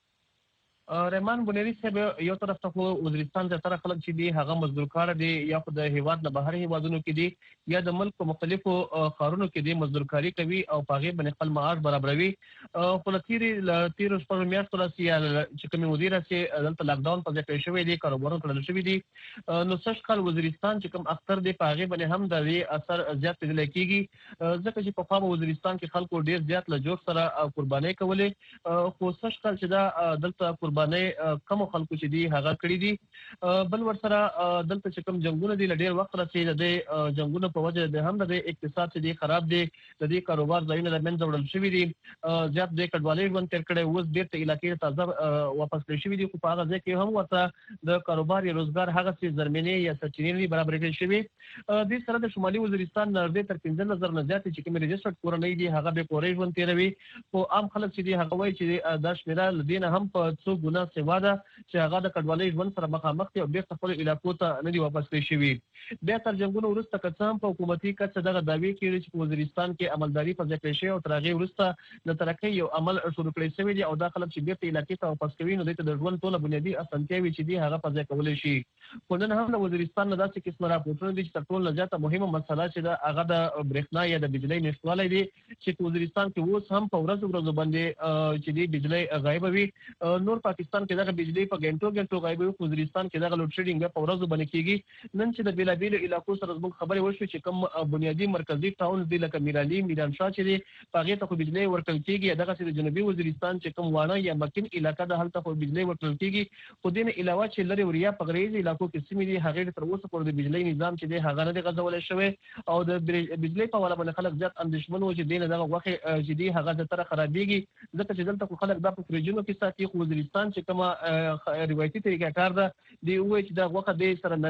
S10: رحمان بنيري صاحب یو طرف ته وزیرستان د طرف خلک چې دی هغه مزدور کار دي یا خو د هیواد نه بهر هیوادونو کې دي یا د ملک په مختلفو ښارونو کې دي مزدور کاری کوي او پاغه باندې خپل معاش برابروي. خو تیر شپږ میاشتو راځي چې کوم مدیر چې دلته لاک ډاون په ځای شوی دی کاروبارونه کړل شوی دي نو سش کال وزیرستان چې کوم اختر دی پاغه باندې هم د اثر زیات پیدا کیږي ځکه چې په خامو وزیرستان کې خلکو ډیر زیات له جوړ سره قرباني کولې خو سش کال چې دا دلته قرباني کوم خلکو چې دی هغه کړی دي بل ور سره دلته چې کوم جنگونه دي لډیر وخت راځي د جنگونو په وجه د هم د اقتصاد چې دی خراب دي د دې کاروبار ځایونه د منځ وړل شوی دي زیات د کډوالۍ ژوند تیر کړي اوس ډیر ته علاقې تازه واپس کړی شوی دي خو په هغه ځای کې هم ورته د کاروبار یا روزګار هغه څه زمينه یا سرچینې برابر کړي شوی. د سره د شمالي وزیرستان نږدې تر 15,000 نه زیات چې کوم ريجسترډ کورنۍ دي هغه به کورې ژوند تیروي خو عام خلک چې دی هغه وایي چې د شمیره لدین هم په څو ګنا سوا ده چې هغه د کډوالۍ ژوند سره مخامخ دي او بیرته خپل علاقو ته نه دي واپس کړی شوی. بیا تر جنگونو وروسته کڅام په حکومتي کڅ دغه داوی کړي چې په وزیرستان کې عملداري په ځای کې شي او تر هغه وروسته د ترقۍ یو عمل شروع کړی شوی دی او دا خلک چې بیرته علاقې ته واپس کوي نو د ژوند ټول بنیادی اسانتیاوي چې دی هغه په ځای کولای شي. خو نن هم د وزیرستان نه داسې قسم راپورټونه دي چې ټول نه زیاته مهمه مسله چې دا هغه د برېښنا یا د بجلی نشټوالی دی چې په وزیرستان کې اوس هم په ورځو باندې چې دی بجلی غایب وي. نور پاکستان کې دغه بجلی په ګنټو غایب وي وزیرستان کې دغه لوډ شیډینګ په ورځو باندې کیږي. نن چې د بیلابیل علاقو سره زموږ خبرې وشوي چې کوم بنیادی مرکزی ټاون دی لکه میرالي میرانشاه چې دی هغه ته خو بجلی ورکړل کیږي دغه چې د جنوبي وزیرستان چې کوم وانه یا مکین علاقہ د هلته خو بجلی ورکړل کیږي خو دین علاوه چې لری وریا په غریزي علاقو کې سیمې دي هغه تر اوسه پورې د بجلی نظام چې دی هغه نه دی غځول شوی او د بجلی په ولا باندې خلک زیات اندېښمن وو چې دین دغه وخت چې دی هغه د تر خرابېږي ځکه چې دلته خلک د پروژینو کې ساتي خو وزیرستان چې کومه روایتي طریقه کار ده دی وایي چې دا وخت د سره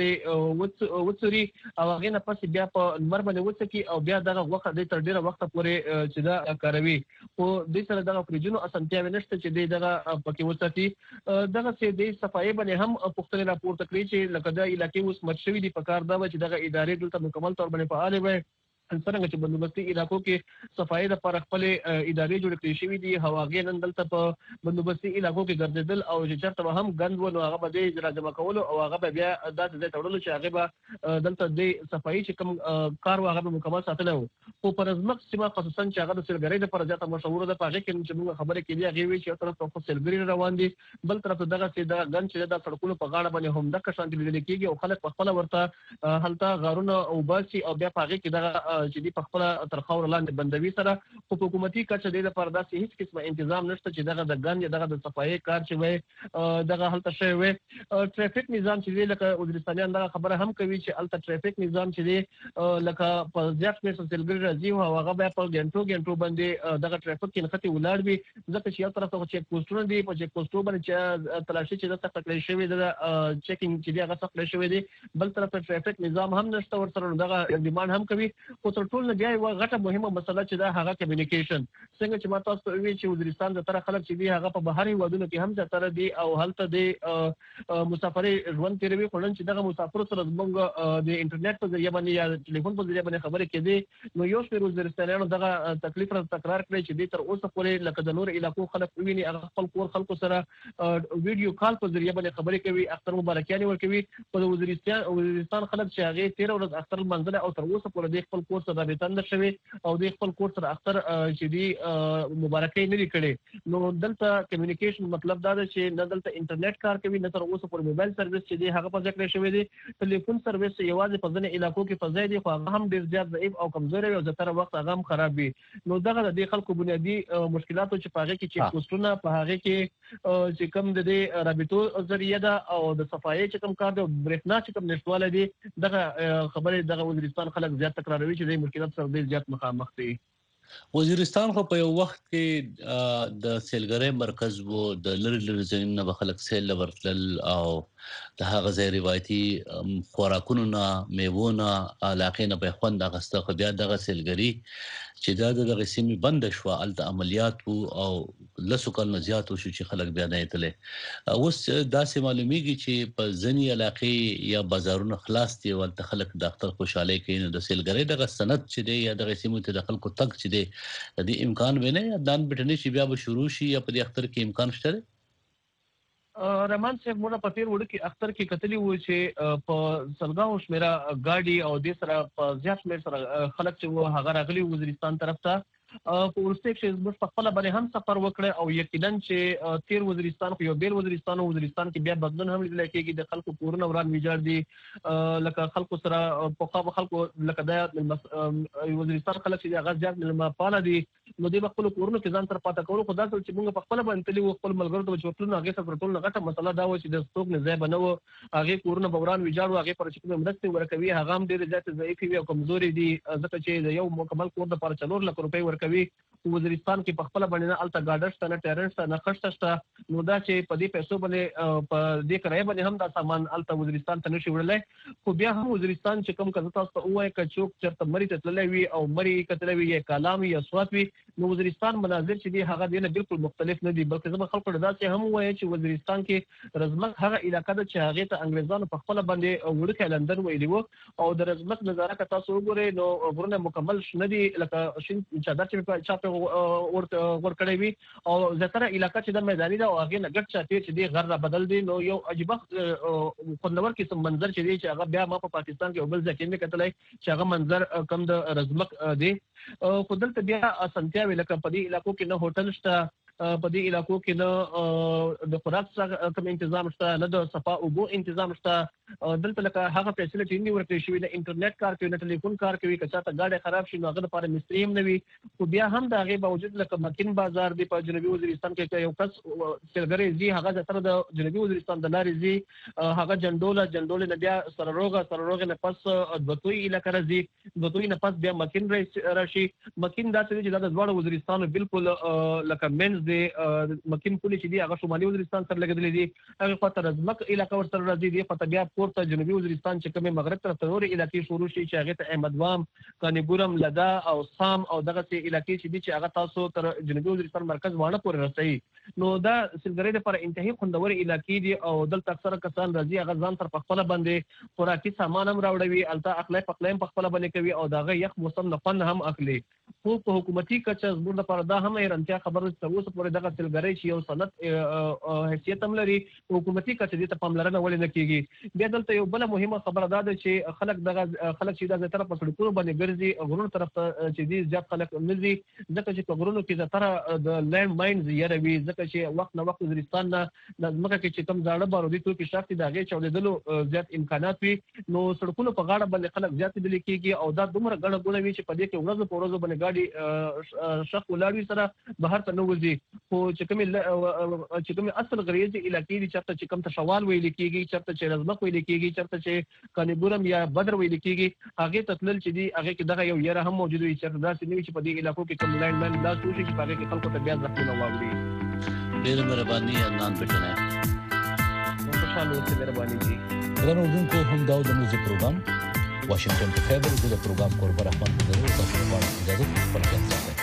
S10: نری وڅوري او هغه نه پس بیا په لمر باندې وڅکي او بیا دغه وخت د تر ډیره وخت پورې چې دا کاروي او د سره دغه پروژینو اسانتیاوي نشته چې دی دغه پکې وڅتي دغه چې د صفایي باندې هم پښتني راپورته کړی چې لکه د علاقې اوس مرشوي دي په کار دا چې دغه ادارې دلته مکمل تور باندې فعال وي څنګه چې بندوبستي علاقو کې صفایي د پر خپل ادارې جوړ کړې شوې دي هواګي نن دلته په بندوبستي علاقو کې ګرځیدل او چې چرته هم غند ونه هغه به د راځم کول او هغه به بیا د تړلو چې هغه به دلته د صفایي چې کوم کار هغه به مکمل ساتل او پر ازمک سیمه خصوصا چې هغه د سلګری د پر ځات مشهور ده پاږي کې چې موږ خبره کې دی هغه وی چې طرف ته سلګری روان دي بل طرف ته دغه چې د غن چې د سړکونو په غاړه باندې هم د کشان لیدل کېږي او خلک په خپل ورته هلته غارونه او باسي او بیا پاږي کې دغه چې دی په خپل تر خاور لاندې بندوي سره په حکومتي کچه د لپاره داسې هیڅ قسمه تنظیم نشته چې دغه د ګن یا دغه د صفایي کار چې وي دغه هلته شوی وي. ټریفیک نظام چې دی لکه وزیرستانیان دغه خبره هم کوي چې هلته ټریفیک نظام چې دی لکه په زیات مې سلګری راځي او هغه بیا په ګنټو باندې دغه ټریفیک کې نختی ولاړ وي ځکه چې یو طرف ته چیک پوسټونه دي په چیک پوسټو باندې چې تلاشي چې د تکلیف شوی د چیکینګ چې دی هغه تکلیف شوی دی بل طرف ته ټریفیک نظام هم نشته ورسره دغه ډیماند هم کوي او تر ټولو بیا یو غټه مهمه مسله چې دا هغه کمیونیکیشن څنګه چې ما تاسو ته ویل چې وزیرستان د طرف خلک چې دی هغه په بهري ودونو کې هم ځتره دي او هلته د مسافري ژوند تیروي خو نن چې دغه مسافر سره زموږ د انټرنیټ په ذریعہ باندې یا ټلیفون په ذریعہ باندې خبرې کېدي نو یو شمېر وزیرستانیانو دغه تکلیف را تکرار کړی چې دی تر اوسه پورې لکه د نور علاقو خلک ویني هغه خپل کور خلکو سره ویډیو کال په ذریعہ باندې خبرې کوي اختر مبارکیانې ورکوي په وزیرستان خلک چې هغه 13 ورځ اختر منځله او تر اوسه پورې د خپل کور سره رابطه نه شوي او د خپل کور سره اختر چې دی مبارکي نه کړي نو دلته کمیونیکیشن مطلب دا ده چې نه دلته انټرنیټ کار کوي نه تر اوسه پر موبایل سرویس چې دی هغه په ځکه شوی دی ټلیفون سرویس یوازې په ځینې علاقو کې فضای دی خو هغه هم ډیر زیات ضعیف او کمزوري او زیاتره وخت هغه هم خراب وي نو دغه د خلکو بنیادی مشکلاتو چې په هغه کې چې پوسټونه په هغه کې چې کم د رابطو ذریعہ ده او د صفایي چې کم کار دی برېښنا چې کم نشټواله دي دغه خبره دغه وزیرستان خلک زیات تکراروي چې د مشکلات سره ډیر زیات مخامخ دي
S4: وزیرستان خو په یو وخت کې د سیلګرۍ مرکز وو د لری ځایونو به خلک سیل ورتل او د هغه ځای روایتي خوراکونو نه میوونه علاقې نه په خوند اخیسته خو بیا دغه سیلګري چې دا دغه سیمې بند شو الته عملیات او لسو کال زیات شو چې خلک بیا نه ایتله اوس داسې معلومیږي چې په ځینی علاقې یا بازارونه خلاص دي ولته خلک د اختر خوشاله کوي نو د سیلګرۍ دغه سند چې دی یا دغه سیمې ته د خلکو تک چې دی د امکان ونه دان بټنی چې بیا به شروع شي یا په اختر کې امکان شته
S10: رحمان صاحب موږ په تیر وړو کې اختر کې کتلی و چې په سلګاو شمیره گاډي او د سره په زیات شمیر سره خلک چې هغه راغلي وزیرستان طرف ته په ورسته کې موږ په خپل باندې هم سفر وکړ او یقینا چې تیر وزیرستان خو یو بیل وزیرستان کې بیا بدلون هم لیدل کېږي د خلکو کورونه وران ویجاړ دي لکه خلکو سره په خلکو لکه د وزیرستان خلک چې هغه ځات ملما پاله دي نو د خپل کورونو کې ځان تر پاته کولو خو دا چې موږ په خپل باندې تللی خپل ملګرو ته چورتلو هغه سره ټول غټه مسله دا و چې د ستوک نه ځای بنو هغه کورونه بوران ویجاړ هغه پر چې کوم مرستې ورکوي هغه هم ډېر زیات ضعیف وي او کمزوري دي ځکه چې یو مکمل کور د پر 4 لک روپۍ ورکوي وزیرستان کې په خپل باندې نه الته ګاډرز ته نه ټیرنټس ته نه خشت ته نو دا چې په دې پیسو باندې په دې کرای باندې هم دا سامان الته وزیرستان ته نشي وړلای خو بیا هم وزیرستان چې کوم کزه تاسو ته وایي ک چوک چرته مری ته تللی وي او مری کتلې وي یا کلام یا سوات وي نو وزیرستان مناظر چې دی هغه دینه بالکل مختلف نه دي بلکې زما خلکو دا چې هم وایي چې وزیرستان کې رزمک هغه علاقې ده چې هغه ته انګريزانو په خپل باندې وړکه لندن ویلی وو او د رزمک نظاره که تاسو وګورئ نو ورونه مکمل شنه دي لکه شین چادر چې په چاپه ورکړی وي او زیاتره علاقې چې د میداني ده او هغه نه ګټ چاته چې دی غر را بدل دي نو یو عجيبه خوندور قسم منظر چې دی چې هغه بیا ما په پاکستان کې بل ځکه نه کتلای چې هغه منظر کم د رزمک دی خو دلته بیا اسانتیا ویل کړه په دې علاقو کې نه هوټل شته په دې علاقو کې نه د خوراک څخه کوم تنظیم شته نه د صفا او بو تنظیم شته دلته لکه هغه فیسیلیټي نه ورکړي شوی د انټرنیټ کار کوي نه ټلیفون کار کوي که چاته گاډي خراب شي نو هغه لپاره مستری هم نه وي خو بیا هم د هغه باوجود لکه مکین بازار دی په جنوبي وزیرستان کې یو کس سیلګری زی هغه تر د جنوبي وزیرستان د لارې زی هغه جندول نه بیا سرروغه نه پس دوتوی علاقې راځي دوتوی نه پس بیا مکین راشي مکین دا چې د دوه وزیرستان بالکل لکه منز دی مکین پولیس دی هغه شمالي وزیرستان سره لګیدل دي هغه خاطر رزمک علاقې ور سره راځي دی خاطر بیا پورته جنوبي وزیرستان چې کومه مغرب طرف ته نور علاقې شروع شي چې هغه ته احمدوام کانګورم لدا او سام او دغه علاقې چې دي چې هغه تاسو تر جنوبي وزیرستان مرکز وانه پورې رسېږي نو دا سیلګرۍ لپاره انتهایی خوندور علاقې دي او دلته اکثره کسان راځي هغه ځان تر خپل باندې خوراکي سامان هم راوړوي الته اخلاق پخلایم په خپل باندې کوي او دغه یخ موسم نه فن هم اخلي خو په حکومتي کچه زموږ لپاره دا هم ایرانتیا خبره چې اوس پورې دغه سیلګرۍ چې یو سند حیثیت هم لري حکومتي کچه دې ته پاملرنه ولې نه کیږي بیا دلته یو بل مهمه خبره ده چې خلک چې د زیاتره په سړکونو باندې ګرځي غرونو طرف ته چې دي زیات خلک نزي ځکه چې په غرونو کې زیاتره د لینډ ماینز یروي ځکه چې وخت نه وخت وزیرستان نه د ځمکه کې چې کم زاړه بارودي توکي شاختي د هغې چاودېدلو زیات امکانات وي نو سړکونو په غاړه باندې خلک زیات لیدل کېږي او دا دومره ګڼه ګوڼه وي چې په دې کې ورځو په ورځو باندې ګاډي شخ ولاړ وي سره بهر ته نه وځي خو چې کومې اصل غریزي علاقې دي چېرته چې کوم ته شوال ویل کېږي چېرته چې رزمک ویل کېږي چېرته چې کانګورم یا بدر ویل کېږي هغې ته تلل چې دي هغې کې دغه یو یره هم موجود وي چېرته داسې نه وي چې په دې علاقو کې کوم لینډ ماین داسې وشي چې په هغې کې خلکو ته بیا زخمونه واوړي
S4: ډېره مهرباني عدنان پټنی
S10: خوشحاله اوسئ مهرباني دي
S4: درنو اورونکو همدا د موزیک پروګرام واشنگټن په خیبر د پروګرام کوربه رحمان بنیری تاسو ته اجازه ورکوم